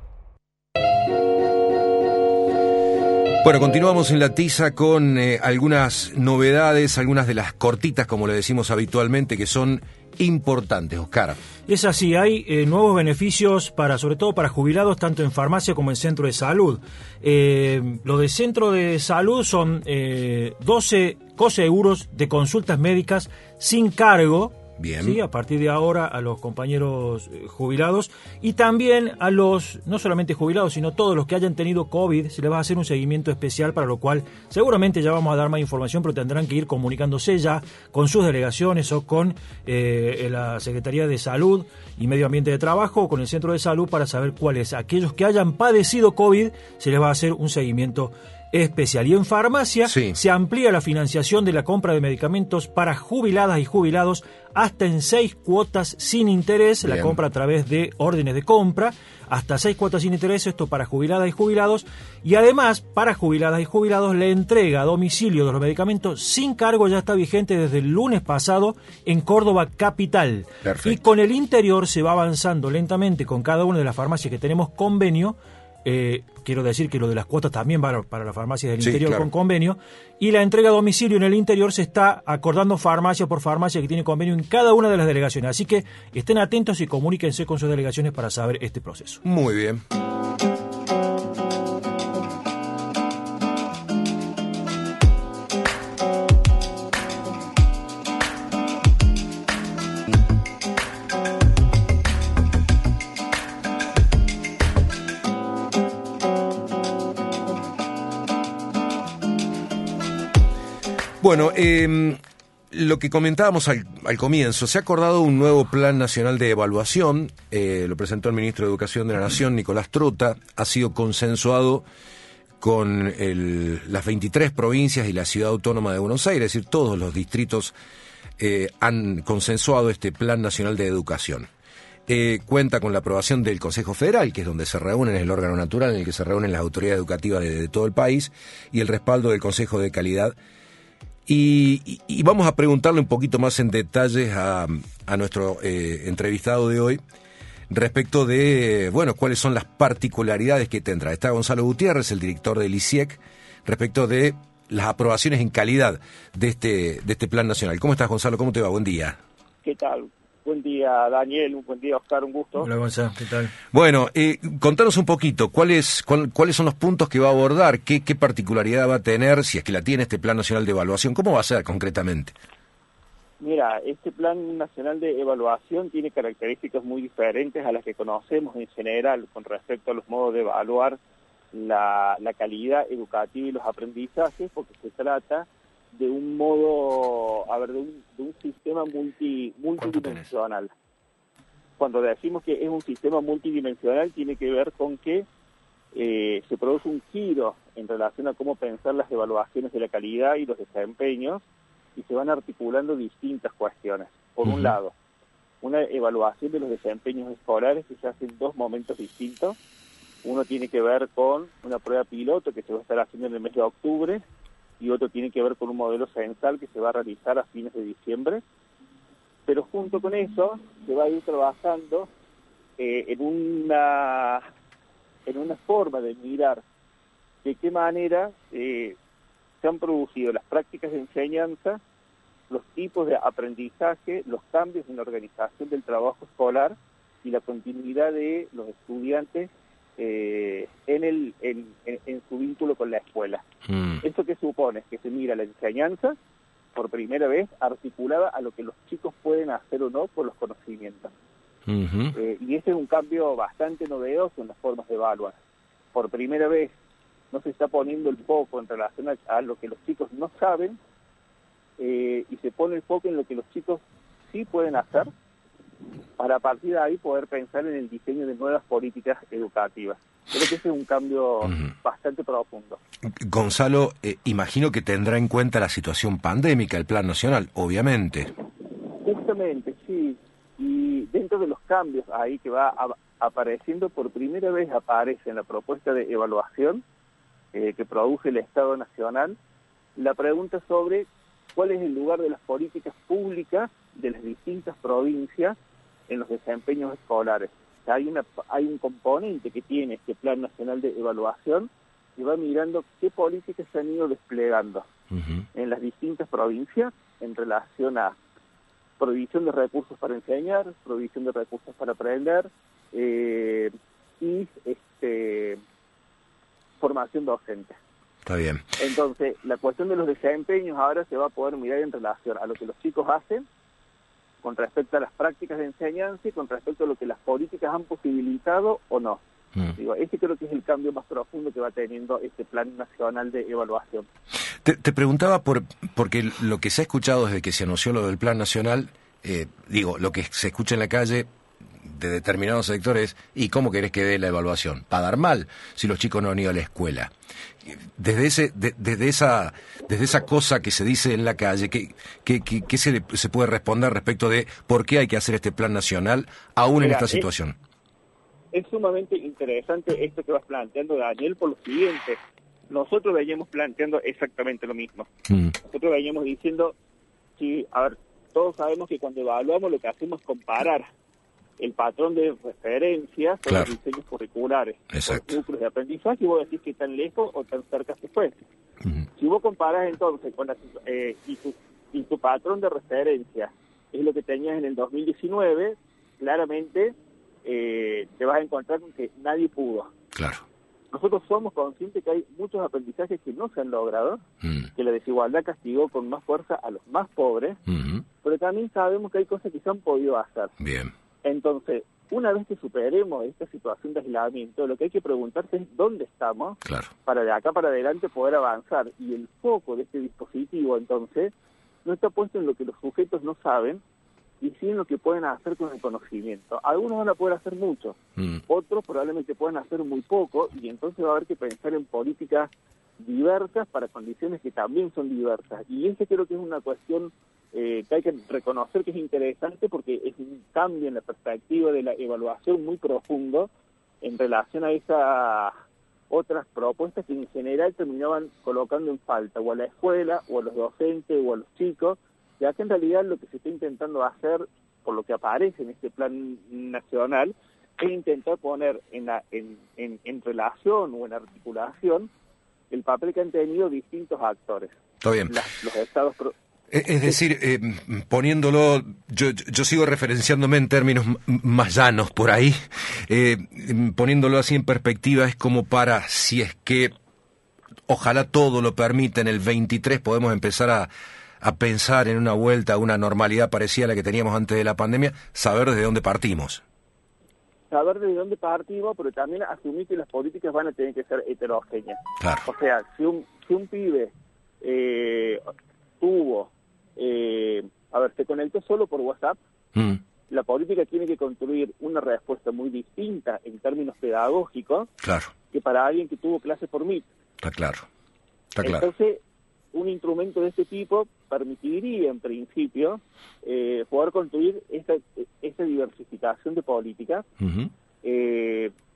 Bueno, continuamos en la tiza con algunas novedades, algunas de las cortitas, como le decimos habitualmente, que son importantes. Oscar. Es así, hay nuevos beneficios sobre todo para jubilados, tanto en farmacia como en centro de salud. Lo de centro de salud son 12 euros de consultas médicas sin cargo. Bien. Sí, a partir de ahora a los compañeros jubilados y también a los, no solamente jubilados, sino todos los que hayan tenido COVID, se les va a hacer un seguimiento especial, para lo cual seguramente ya vamos a dar más información, pero tendrán que ir comunicándose ya con sus delegaciones o con la Secretaría de Salud y Medio Ambiente de Trabajo o con el Centro de Salud para saber cuáles. Aquellos que hayan padecido COVID, se les va a hacer un seguimiento especial. Y en farmacia se amplía la financiación de la compra de medicamentos para jubiladas y jubilados hasta en 6 cuotas sin interés. Bien. La compra a través de órdenes de compra, hasta 6 cuotas sin interés, esto para jubiladas y jubilados. Y además, para jubiladas y jubilados, la entrega a domicilio de los medicamentos sin cargo ya está vigente desde el lunes pasado en Córdoba capital. Perfecto. Y con el interior se va avanzando lentamente con cada una de las farmacias que tenemos convenio. Quiero decir que lo de las cuotas también va para las farmacias del interior, claro, con convenio, y la entrega a domicilio en el interior se está acordando farmacia por farmacia que tiene convenio en cada una de las delegaciones. Así que estén atentos y comuníquense con sus delegaciones para saber este proceso. Muy bien. Bueno, lo que comentábamos al comienzo, se ha acordado un nuevo Plan Nacional de Evaluación, lo presentó el Ministro de Educación de la Nación, Nicolás Trota, ha sido consensuado con las 23 provincias y la Ciudad Autónoma de Buenos Aires, es decir, todos los distritos han consensuado este Plan Nacional de Educación. Cuenta con la aprobación del Consejo Federal, que es donde se reúnen, es el órgano natural en el que se reúnen las autoridades educativas de todo el país, y el respaldo del Consejo de Calidad. Y vamos a preguntarle un poquito más en detalles a nuestro entrevistado de hoy respecto de, bueno, cuáles son las particularidades que tendrá. Está Gonzalo Gutiérrez, el director del ICIEC, respecto de las aprobaciones en calidad de este plan nacional. ¿Cómo estás, Gonzalo? ¿Cómo te va? Buen día. ¿Qué tal? Buen día, Daniel. Un buen día, Oscar. Un gusto. Hola, Gonzalo. ¿Qué tal? Bueno, contanos un poquito, ¿cuáles son los puntos que va a abordar? ¿Qué particularidad va a tener, si es que la tiene, este Plan Nacional de Evaluación? ¿Cómo va a ser concretamente? Mira, este Plan Nacional de Evaluación tiene características muy diferentes a las que conocemos en general con respecto a los modos de evaluar la calidad educativa y los aprendizajes, porque se trata de un modo, de un sistema multidimensional. Cuando decimos que es un sistema multidimensional, tiene que ver con que se produce un giro en relación a cómo pensar las evaluaciones de la calidad y los desempeños, y se van articulando distintas cuestiones. Por un lado, una evaluación de los desempeños escolares que se hace en 2 momentos distintos. Uno tiene que ver con una prueba piloto que se va a estar haciendo en el mes de octubre y otro tiene que ver con un modelo censal que se va a realizar a fines de diciembre. Pero junto con eso se va a ir trabajando en una forma de mirar de qué manera se han producido las prácticas de enseñanza, los tipos de aprendizaje, los cambios en la organización del trabajo escolar y la continuidad de los estudiantes en su vínculo con la escuela. ¿Esto qué supone? Que se mira la enseñanza por primera vez articulada a lo que los chicos pueden hacer o no con los conocimientos. Y ese es un cambio bastante novedoso en las formas de evaluar. Por primera vez no se está poniendo el foco en relación a lo que los chicos no saben y se pone el foco en lo que los chicos sí pueden hacer para a partir de ahí poder pensar en el diseño de nuevas políticas educativas. Creo que ese es un cambio bastante profundo. Gonzalo, imagino que tendrá en cuenta la situación pandémica, el Plan Nacional, obviamente. Justamente, sí. Y dentro de los cambios ahí que va apareciendo, por primera vez aparece en la propuesta de evaluación que produce el Estado Nacional, la pregunta sobre cuál es el lugar de las políticas públicas de las distintas provincias en los desempeños escolares. O sea, hay un componente que tiene este Plan Nacional de Evaluación que va mirando qué políticas se han ido desplegando en las distintas provincias en relación a provisión de recursos para enseñar, provisión de recursos para aprender y formación docente. Está bien. Entonces, la cuestión de los desempeños ahora se va a poder mirar en relación a lo que los chicos hacen con respecto a las prácticas de enseñanza y con respecto a lo que las políticas han posibilitado o no. Digo, ese creo que es el cambio más profundo que va teniendo este Plan Nacional de Evaluación. Te preguntaba porque lo que se ha escuchado desde que se anunció lo del Plan Nacional, lo que se escucha en la calle de determinados sectores, ¿y cómo querés que dé la evaluación? ¿Para dar mal si los chicos no han ido a la escuela? Desde esa cosa que se dice en la calle, ¿qué se puede responder respecto de por qué hay que hacer este Plan Nacional aún en esta situación? Es sumamente interesante esto que vas planteando, Daniel, por lo siguiente. Nosotros veníamos planteando exactamente lo mismo. Nosotros veníamos diciendo, sí, a ver, todos sabemos que cuando evaluamos lo que hacemos es comparar el patrón de referencia con los diseños curriculares, los núcleos de aprendizaje, y vos decís que tan lejos o tan cerca se fue. Si vos comparás entonces con y tu patrón de referencia es lo que tenías en el 2019, claramente te vas a encontrar con que nadie pudo. Claro. Nosotros somos conscientes que hay muchos aprendizajes que no se han logrado, que la desigualdad castigó con más fuerza a los más pobres, pero también sabemos que hay cosas que se han podido hacer. Bien. Entonces, una vez que superemos esta situación de aislamiento, lo que hay que preguntarse es dónde estamos para de acá para adelante poder avanzar. Y el foco de este dispositivo, entonces, no está puesto en lo que los sujetos no saben, y sí en lo que pueden hacer con el conocimiento. Algunos van a poder hacer mucho, otros probablemente pueden hacer muy poco, y entonces va a haber que pensar en políticas diversas para condiciones que también son diversas. Y ese creo que es una cuestión que hay que reconocer que es interesante porque es un cambio en la perspectiva de la evaluación muy profundo en relación a esas otras propuestas que en general terminaban colocando en falta o a la escuela, o a los docentes, o a los chicos, ya que en realidad lo que se está intentando hacer, por lo que aparece en este Plan Nacional, es intentar poner en relación o en articulación el papel que han tenido distintos actores. Está bien. Los estados... Es decir, poniéndolo, yo sigo referenciándome en términos más llanos por ahí, poniéndolo así en perspectiva, es como para, si es que ojalá todo lo permita, en el 23 podemos empezar a pensar en una vuelta a una normalidad parecida a la que teníamos antes de la pandemia, saber desde dónde partimos. Saber desde dónde partimos, pero también asumir que las políticas van a tener que ser heterogéneas. Claro. O sea, si un pibe se conectó solo por WhatsApp, la política tiene que construir una respuesta muy distinta en términos pedagógicos que para alguien que tuvo clase por Meet. Está claro. Entonces, un instrumento de este tipo permitiría, en principio, poder construir esta diversificación de políticas,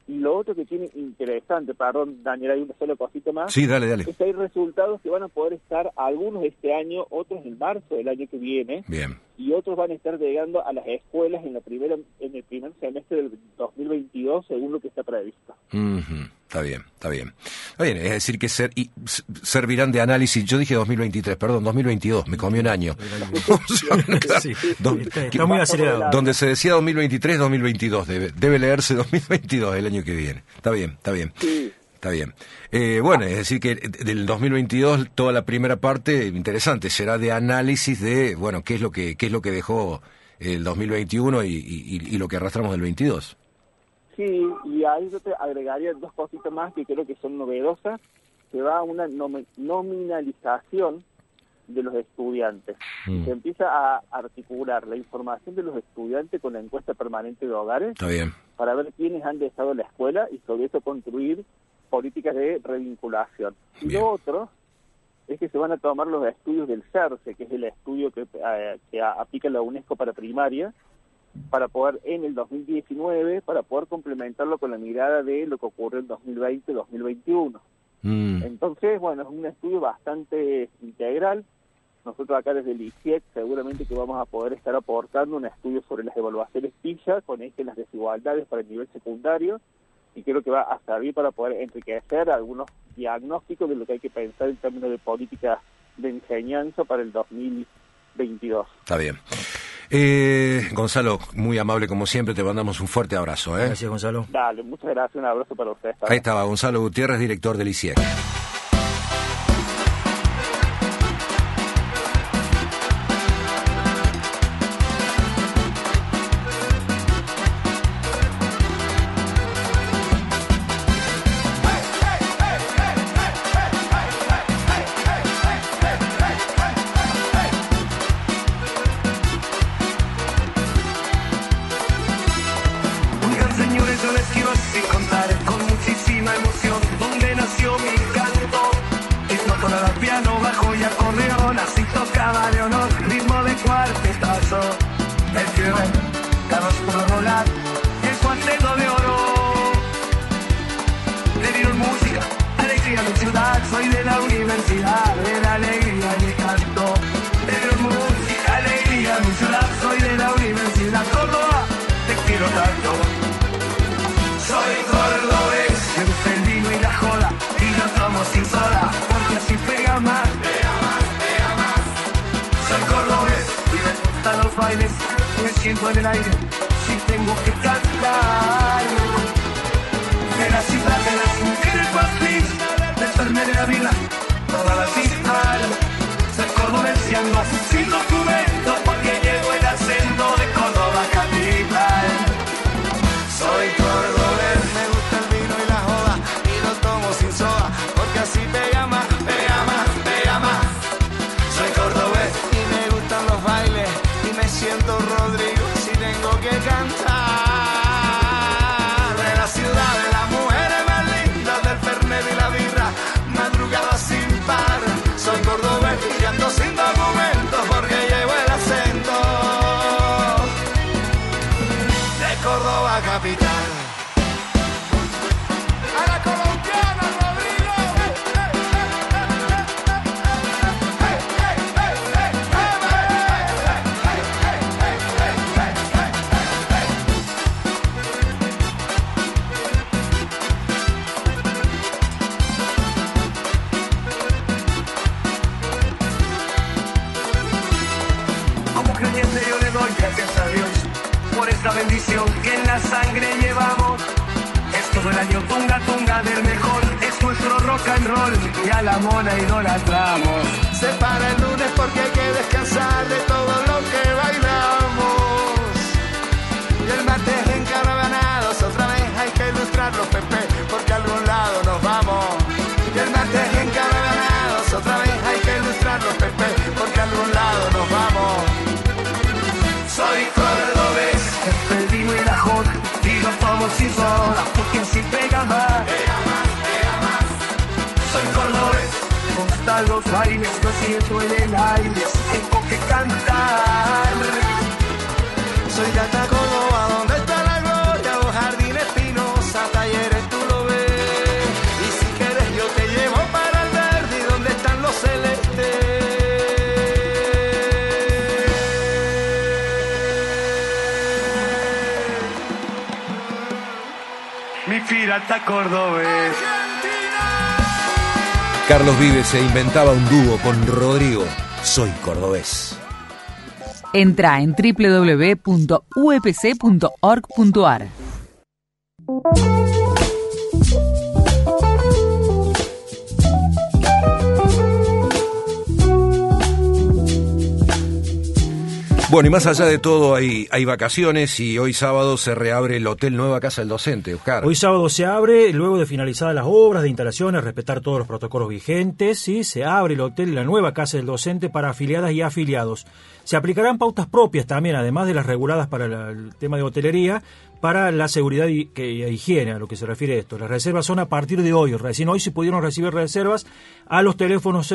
Y lo otro que tiene interesante, perdón, Daniel, hay una sola cosita más. Sí, dale. Es que hay resultados que van a poder estar, algunos este año, otros en marzo del año que viene. Bien. Y otros van a estar llegando a las escuelas en el primer semestre del 2022, según lo que está previsto. Está bien. Es decir, que servirán de análisis. Yo dije 2023, perdón, 2022, me comí un año. Sí, está muy acelerado. Donde se decía 2023, 2022, debe leerse 2022 el año que viene. Está bien. Sí. Está bien. Bueno, es decir que del 2022 toda la primera parte interesante será de análisis de, bueno, qué es lo que dejó el 2021 y lo que arrastramos del 22. Sí, y ahí yo te agregaría dos cositas más que creo que son novedosas. Se va a una nominalización de los estudiantes. Se empieza a articular la información de los estudiantes con la encuesta permanente de hogares. Está bien. Para ver quiénes han dejado la escuela y sobre eso construir políticas de revinculación. Y Bien. lo otro es que se van a tomar los estudios del CERCE, que es el estudio que aplica la UNESCO para primaria, para poder en el 2019, para poder complementarlo con la mirada de lo que ocurrió en 2020-2021. Entonces, bueno, es un estudio bastante integral. Nosotros acá desde el ICIEC seguramente que vamos a poder estar aportando un estudio sobre las evaluaciones PISA, con las desigualdades para el nivel secundario, y creo que va a servir para poder enriquecer algunos diagnósticos de lo que hay que pensar en términos de política de enseñanza para el 2022. Está bien. Gonzalo, muy amable como siempre, te mandamos un fuerte abrazo. Gracias, Gonzalo. Dale, muchas gracias, un abrazo para ustedes. Ahí estaba Gonzalo Gutiérrez, director del ICIEC. Soy de la universidad, de la alegría y el canto. Pero música, alegría, mi ciudad. Soy de la universidad, Córdoba, te quiero tanto. Soy cordobés, me gusta el vino y la joda, y lo tomo sin soda, porque así pega más. Pega más. Soy cordobés, y me gustan los bailes, me siento en el aire, si tengo que cantar. De la ciudad de las mujeres pastis, de la vida, toda la ciudad. Soy cordobensiano sin documento, porque llevo el acento de Córdoba capital. Soy cordobés, me gusta el vino y la joda, y lo tomo sin soda, porque así pega más, pega más, pega más. Soy cordobés y me gustan los bailes, y me siento Rodrigo si tengo que cantar. De la ciudad de las mujeres más lindas, del Fernet y la birra, madrugada sin par. Soy cordobés y ando sin documentos, porque llevo el acento de Córdoba capital. A la colombiana, Rodrigo. Yo le doy gracias a Dios por esta bendición que en la sangre llevamos. Es todo el año tunga tunga del mejor, es nuestro rock and roll y a la mona idolatramos. Se para el lunes porque hay que descansar de todo lo que bailamos. Y el martes encaravanados, otra vez hay que ilustrarlo, Pepe, porque a algún lado nos vamos. Y el martes encaravanados, otra vez hay que ilustrarlo, Pepe, porque a algún lado nos vamos. Soy cordobés, el vino y la joda, y lo tomo sin soda, porque así pega más. Pega más, pega más. Soy cordobés, me gustan los bailes, lo siento en el aire, si tengo que cantar. Soy de Córdoba, donde está la gloria, los jardines Espinosa, talleres pirata cordobés. Carlos Vives se inventaba un dúo con Rodrigo. Soy cordobés. Entra en www.upc.org.ar. Bueno, y más allá de todo hay vacaciones y hoy sábado se reabre el Hotel Nueva Casa del Docente, Oscar. Hoy sábado se abre, luego de finalizadas las obras de instalaciones, respetar todos los protocolos vigentes, ¿sí? Se abre el Hotel La Nueva Casa del Docente para afiliadas y afiliados. Se aplicarán pautas propias también, además de las reguladas para el tema de hotelería, para la seguridad y higiene, a lo que se refiere esto. Las reservas son a partir de hoy. Recién hoy se pudieron recibir reservas a los teléfonos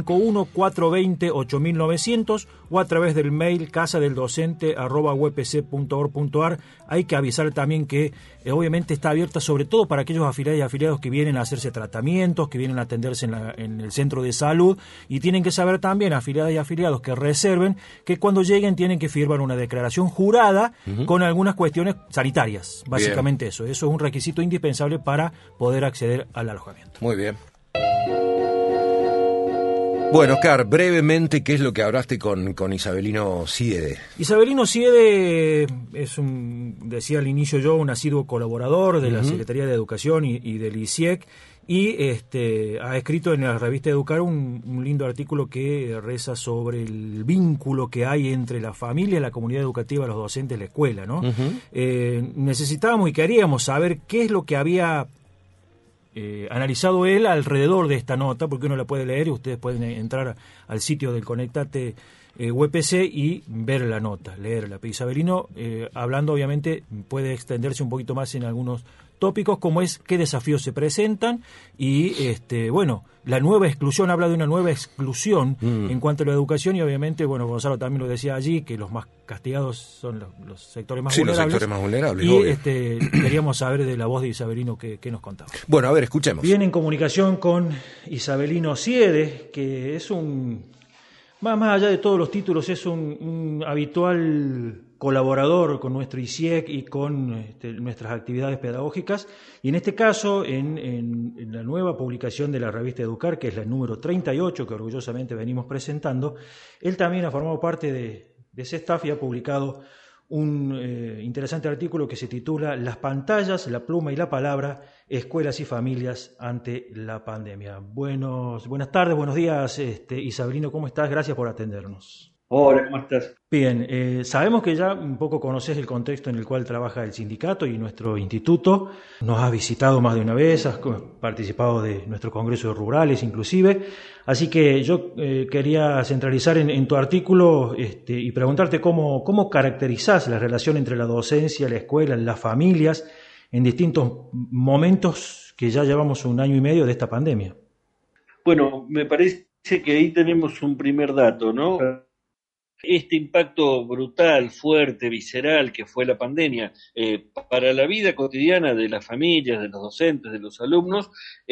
0351-420-8900 o a través del mail casadeldocente@upc.org.ar. Hay que avisar también que obviamente está abierta sobre todo para aquellos afiliados y afiliados que vienen a hacerse tratamientos, que vienen a atenderse en el centro de salud, y tienen que saber también, afiliadas y afiliados que reserven, que cuando lleguen tienen que firmar una declaración jurada con algunas cuestiones sanitarias, básicamente. Bien. Eso es un requisito indispensable para poder acceder al alojamiento. Muy bien. Bueno, Oscar, brevemente, ¿qué es lo que hablaste con Isabelino Siede? Isabelino Siede es decía al inicio yo, un asiduo colaborador de la Secretaría de Educación y del ICIEC, y ha escrito en la revista Educar un lindo artículo que reza sobre el vínculo que hay entre la familia, la comunidad educativa, los docentes, la escuela, ¿no? Necesitábamos y queríamos saber qué es lo que había analizado él alrededor de esta nota, porque uno la puede leer y ustedes pueden entrar al sitio del Conectate UPC y ver la nota, leerla. Pero Isabelino, hablando obviamente, puede extenderse un poquito más en algunos tópicos, como es qué desafíos se presentan y, la nueva exclusión, habla de una nueva exclusión en cuanto a la educación, y obviamente, Gonzalo también lo decía allí, que los más castigados son los sectores más vulnerables. Los sectores más vulnerables, y obvio. Queríamos saber de la voz de Isabelino qué nos contaba. Bueno, a ver, escuchemos. Bien, en comunicación con Isabelino Siede, que es más allá de todos los títulos, es un habitual colaborador con nuestro ICIEC y con nuestras actividades pedagógicas, y en este caso en la nueva publicación de la revista Educar, que es la número 38 que orgullosamente venimos presentando, él también ha formado parte de ese staff y ha publicado un interesante artículo que se titula Las pantallas, la pluma y la palabra, escuelas y familias ante la pandemia. Buenas tardes, buenos días, Isabelino, ¿cómo estás? Gracias por atendernos. Hola, ¿cómo estás? Bien, sabemos que ya un poco conoces el contexto en el cual trabaja el sindicato y nuestro instituto. Nos has visitado más de una vez, has participado de nuestros congresos rurales inclusive. Así que yo quería centralizar en tu artículo y preguntarte cómo caracterizás la relación entre la docencia, la escuela, las familias en distintos momentos que ya llevamos 1 año y medio de esta pandemia. Bueno, me parece que ahí tenemos un primer dato, ¿no? Este impacto brutal, fuerte, visceral que fue la pandemia para la vida cotidiana de las familias, de los docentes, de los alumnos,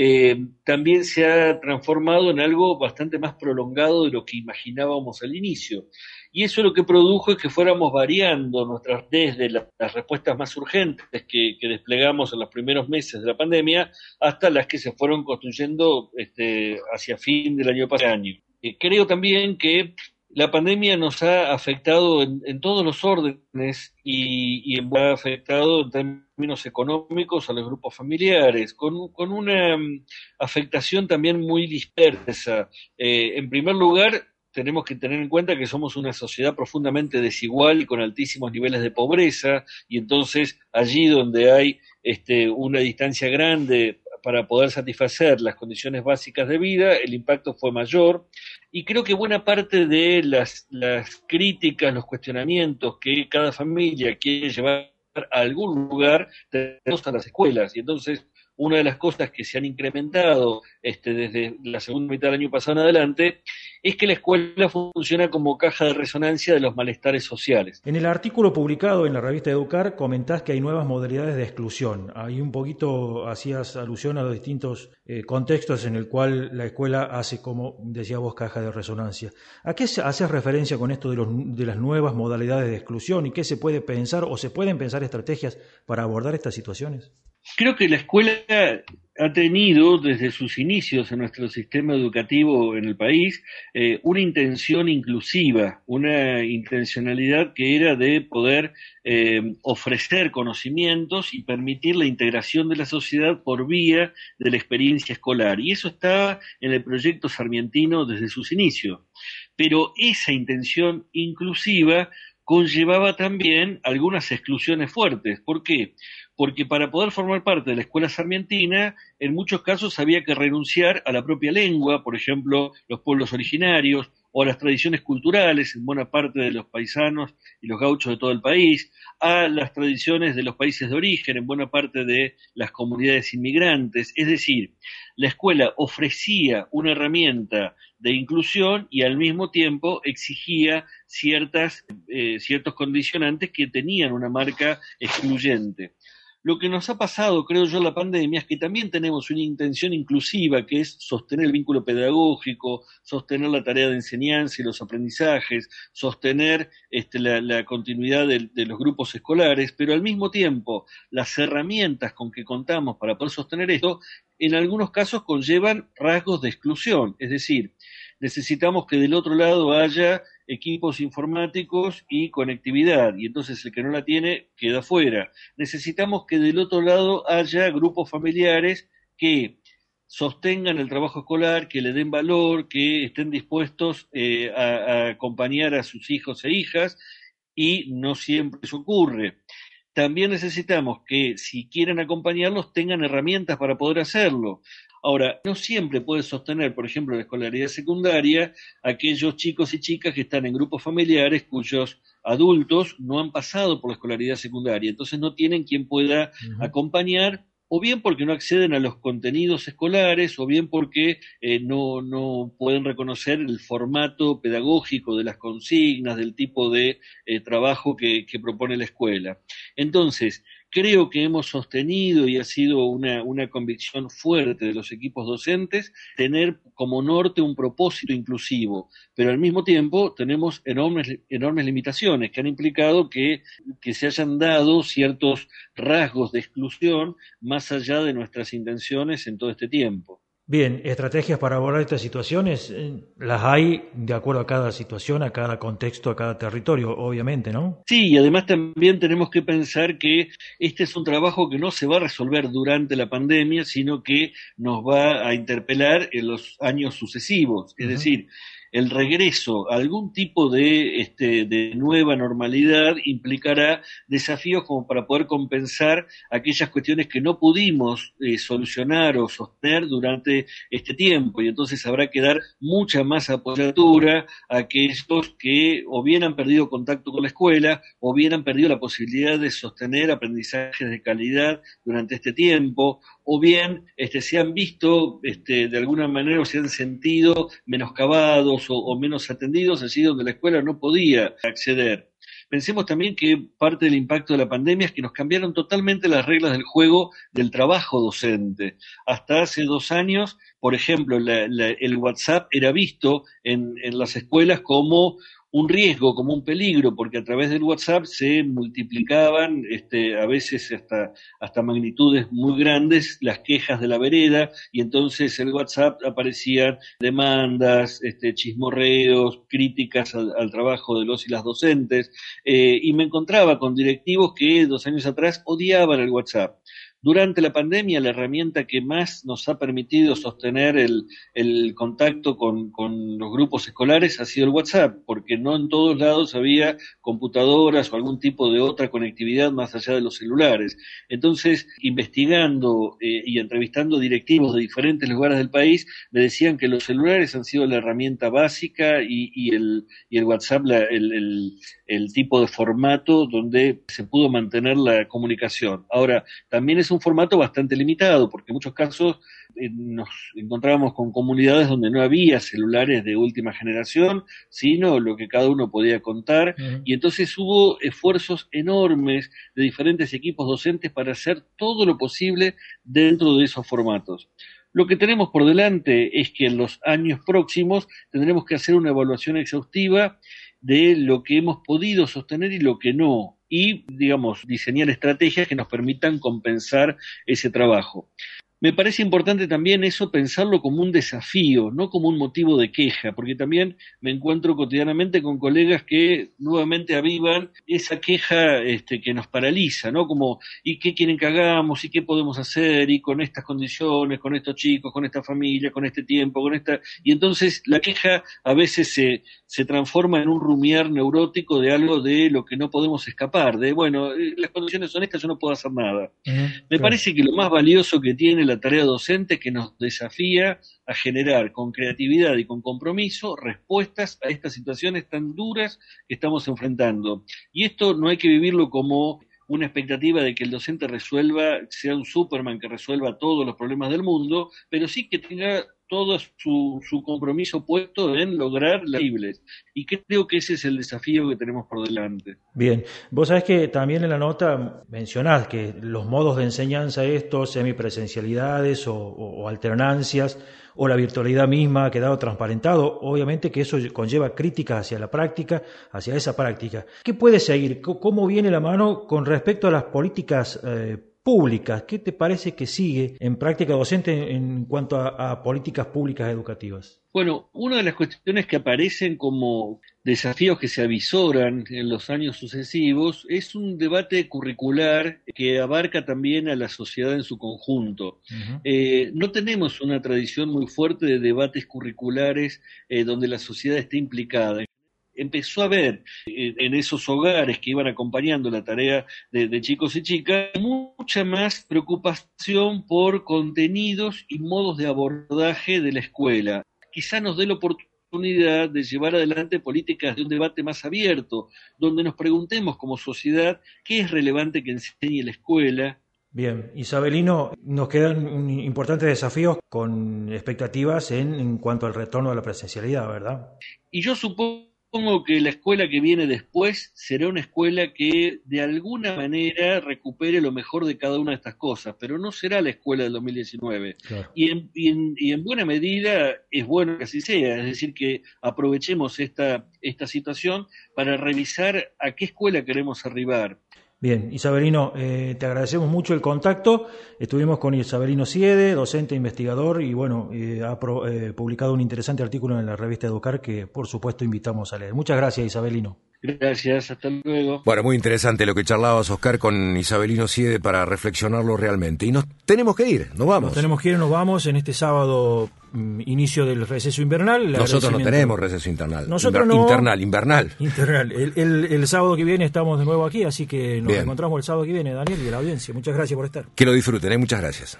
también se ha transformado en algo bastante más prolongado de lo que imaginábamos al inicio. Y eso lo que produjo es que fuéramos variando desde las respuestas más urgentes que desplegamos en los primeros meses de la pandemia hasta las que se fueron construyendo hacia fin del año pasado. Creo también que la pandemia nos ha afectado en todos los órdenes y ha afectado en términos económicos a los grupos familiares, con una afectación también muy dispersa. En primer lugar, tenemos que tener en cuenta que somos una sociedad profundamente desigual y con altísimos niveles de pobreza, y entonces allí donde hay una distancia grande para poder satisfacer las condiciones básicas de vida, el impacto fue mayor, y creo que buena parte de las críticas, los cuestionamientos que cada familia quiere llevar a algún lugar, tenemos a las escuelas, y entonces una de las cosas que se han incrementado desde la segunda mitad del año pasado en adelante es que la escuela funciona como caja de resonancia de los malestares sociales. En el artículo publicado en la revista Educar comentás que hay nuevas modalidades de exclusión. Ahí un poquito hacías alusión a los distintos contextos en el cual la escuela hace, como decía vos, caja de resonancia. ¿A qué haces referencia con esto de las nuevas modalidades de exclusión y qué se puede pensar o se pueden pensar estrategias para abordar estas situaciones? Creo que la escuela ha tenido desde sus inicios en nuestro sistema educativo en el país una intención inclusiva, una intencionalidad que era de poder ofrecer conocimientos y permitir la integración de la sociedad por vía de la experiencia escolar. Y eso estaba en el proyecto sarmientino desde sus inicios. Pero esa intención inclusiva conllevaba también algunas exclusiones fuertes. ¿Por qué? Porque para poder formar parte de la escuela sarmientina, en muchos casos había que renunciar a la propia lengua, por ejemplo, los pueblos originarios, o a las tradiciones culturales en buena parte de los paisanos y los gauchos de todo el país, a las tradiciones de los países de origen en buena parte de las comunidades inmigrantes. Es decir, la escuela ofrecía una herramienta de inclusión y al mismo tiempo exigía ciertos condicionantes que tenían una marca excluyente. Lo que nos ha pasado, creo yo, en la pandemia es que también tenemos una intención inclusiva, que es sostener el vínculo pedagógico, sostener la tarea de enseñanza y los aprendizajes, sostener la continuidad de los grupos escolares, pero al mismo tiempo las herramientas con que contamos para poder sostener esto, en algunos casos conllevan rasgos de exclusión, es decir, necesitamos que del otro lado haya equipos informáticos y conectividad, y entonces el que no la tiene queda fuera. Necesitamos que del otro lado haya grupos familiares que sostengan el trabajo escolar, que le den valor, que estén dispuestos a acompañar a sus hijos e hijas, y no siempre eso ocurre. También necesitamos que, si quieren acompañarlos, tengan herramientas para poder hacerlo. Ahora, no siempre puede sostener, por ejemplo, la escolaridad secundaria, aquellos chicos y chicas que están en grupos familiares cuyos adultos no han pasado por la escolaridad secundaria, entonces no tienen quien pueda acompañar, o bien porque no acceden a los contenidos escolares, o bien porque no pueden reconocer el formato pedagógico de las consignas, del tipo de trabajo que propone la escuela. Entonces, creo que hemos sostenido, y ha sido una convicción fuerte de los equipos docentes, tener como norte un propósito inclusivo, pero al mismo tiempo tenemos enormes limitaciones que han implicado que se hayan dado ciertos rasgos de exclusión más allá de nuestras intenciones en todo este tiempo. Bien, estrategias para abordar estas situaciones, las hay de acuerdo a cada situación, a cada contexto, a cada territorio, obviamente, ¿no? Sí, y además también tenemos que pensar que este es un trabajo que no se va a resolver durante la pandemia, sino que nos va a interpelar en los años sucesivos. Es decir, el regreso a algún tipo de nueva normalidad implicará desafíos como para poder compensar aquellas cuestiones que no pudimos solucionar o sostener durante este tiempo, y entonces habrá que dar mucha más apoyatura a aquellos que o bien han perdido contacto con la escuela o bien han perdido la posibilidad de sostener aprendizajes de calidad durante este tiempo, o bien se han visto de alguna manera o se han sentido menoscabados o menos atendidos allí donde la escuela no podía acceder. Pensemos también que parte del impacto de la pandemia es que nos cambiaron totalmente las reglas del juego del trabajo docente. Hasta hace 2 años, por ejemplo, el WhatsApp era visto en las escuelas como un riesgo, como un peligro, porque a través del WhatsApp se multiplicaban a veces hasta magnitudes muy grandes las quejas de la vereda, y entonces en el WhatsApp aparecían demandas, chismorreos, críticas al trabajo de los y las docentes, y me encontraba con directivos que 2 años atrás odiaban el WhatsApp. Durante la pandemia, la herramienta que más nos ha permitido sostener el contacto con los grupos escolares ha sido el WhatsApp, porque no en todos lados había computadoras o algún tipo de otra conectividad más allá de los celulares. Entonces, investigando y entrevistando directivos de diferentes lugares del país, me decían que los celulares han sido la herramienta básica y el WhatsApp el tipo de formato donde se pudo mantener la comunicación. Ahora, también es un formato bastante limitado, porque en muchos casos nos encontrábamos con comunidades donde no había celulares de última generación, sino lo que cada uno podía contar, y entonces hubo esfuerzos enormes de diferentes equipos docentes para hacer todo lo posible dentro de esos formatos. Lo que tenemos por delante es que en los años próximos tendremos que hacer una evaluación exhaustiva de lo que hemos podido sostener y lo que no. y, digamos, diseñar estrategias que nos permitan compensar ese trabajo. Me parece importante también eso, pensarlo como un desafío, no como un motivo de queja, porque también me encuentro cotidianamente con colegas que nuevamente avivan esa queja que nos paraliza, ¿no? Como, ¿y qué quieren que hagamos? ¿Y qué podemos hacer? ¿Y con estas condiciones, con estos chicos, con esta familia, con este tiempo, con esta...? Y entonces la queja a veces se transforma en un rumiar neurótico de algo de lo que no podemos escapar, de, bueno, las condiciones son estas, yo no puedo hacer nada. Me parece que lo más valioso que tiene la tarea docente es que nos desafía a generar con creatividad y con compromiso respuestas a estas situaciones tan duras que estamos enfrentando. Y esto no hay que vivirlo como una expectativa de que el docente sea un Superman que resuelva todos los problemas del mundo, pero sí que tenga todo su compromiso puesto en lograr las posibles. Y creo que ese es el desafío que tenemos por delante. Bien, vos sabés que también en la nota mencionás que los modos de enseñanza estos, semipresencialidades o alternancias, o la virtualidad misma ha quedado transparentado. Obviamente que eso conlleva críticas hacia la práctica, hacia esa práctica. ¿Qué puede seguir? ¿Cómo viene la mano con respecto a las políticas públicas? ¿Qué te parece que sigue en práctica docente en cuanto a políticas públicas educativas? Bueno, una de las cuestiones que aparecen como desafíos que se avisoran en los años sucesivos es un debate curricular que abarca también a la sociedad en su conjunto. Uh-huh. No tenemos una tradición muy fuerte de debates curriculares donde la sociedad esté implicada. Empezó a haber en esos hogares que iban acompañando la tarea de chicos y chicas mucha más preocupación por contenidos y modos de abordaje de la escuela. Quizá nos dé la oportunidad de llevar adelante políticas de un debate más abierto, donde nos preguntemos como sociedad qué es relevante que enseñe la escuela. Bien, Isabelino, nos quedan importantes desafíos con expectativas en cuanto al retorno a la presencialidad, ¿verdad? Y yo supongo que la escuela que viene después será una escuela que de alguna manera recupere lo mejor de cada una de estas cosas, pero no será la escuela del 2019. Claro. Y en buena medida es bueno que así sea, es decir, que aprovechemos esta situación para revisar a qué escuela queremos arribar. Bien, Isabelino, te agradecemos mucho el contacto. Estuvimos con Isabelino Siede, docente, investigador, y bueno, ha publicado un interesante artículo en la revista Educar que por supuesto invitamos a leer. Muchas gracias, Isabelino. Gracias, hasta luego. Bueno, muy interesante lo que charlabas, Oscar, con Isabelino Siede para reflexionarlo realmente. Y nos tenemos que ir, nos vamos. Nos vamos en este sábado, inicio del receso invernal. Nosotros no tenemos receso invernal. Nosotros no. Invernal. El sábado que viene estamos de nuevo aquí, así que nos encontramos el sábado que viene, Daniel, y la audiencia. Muchas gracias por estar. Que lo disfruten, muchas gracias.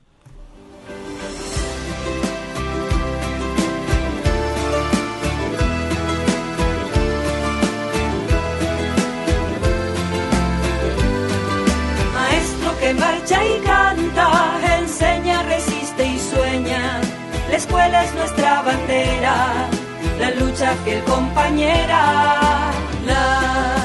Marcha y canta, enseña, resiste y sueña. La escuela es nuestra bandera, la lucha fiel compañera.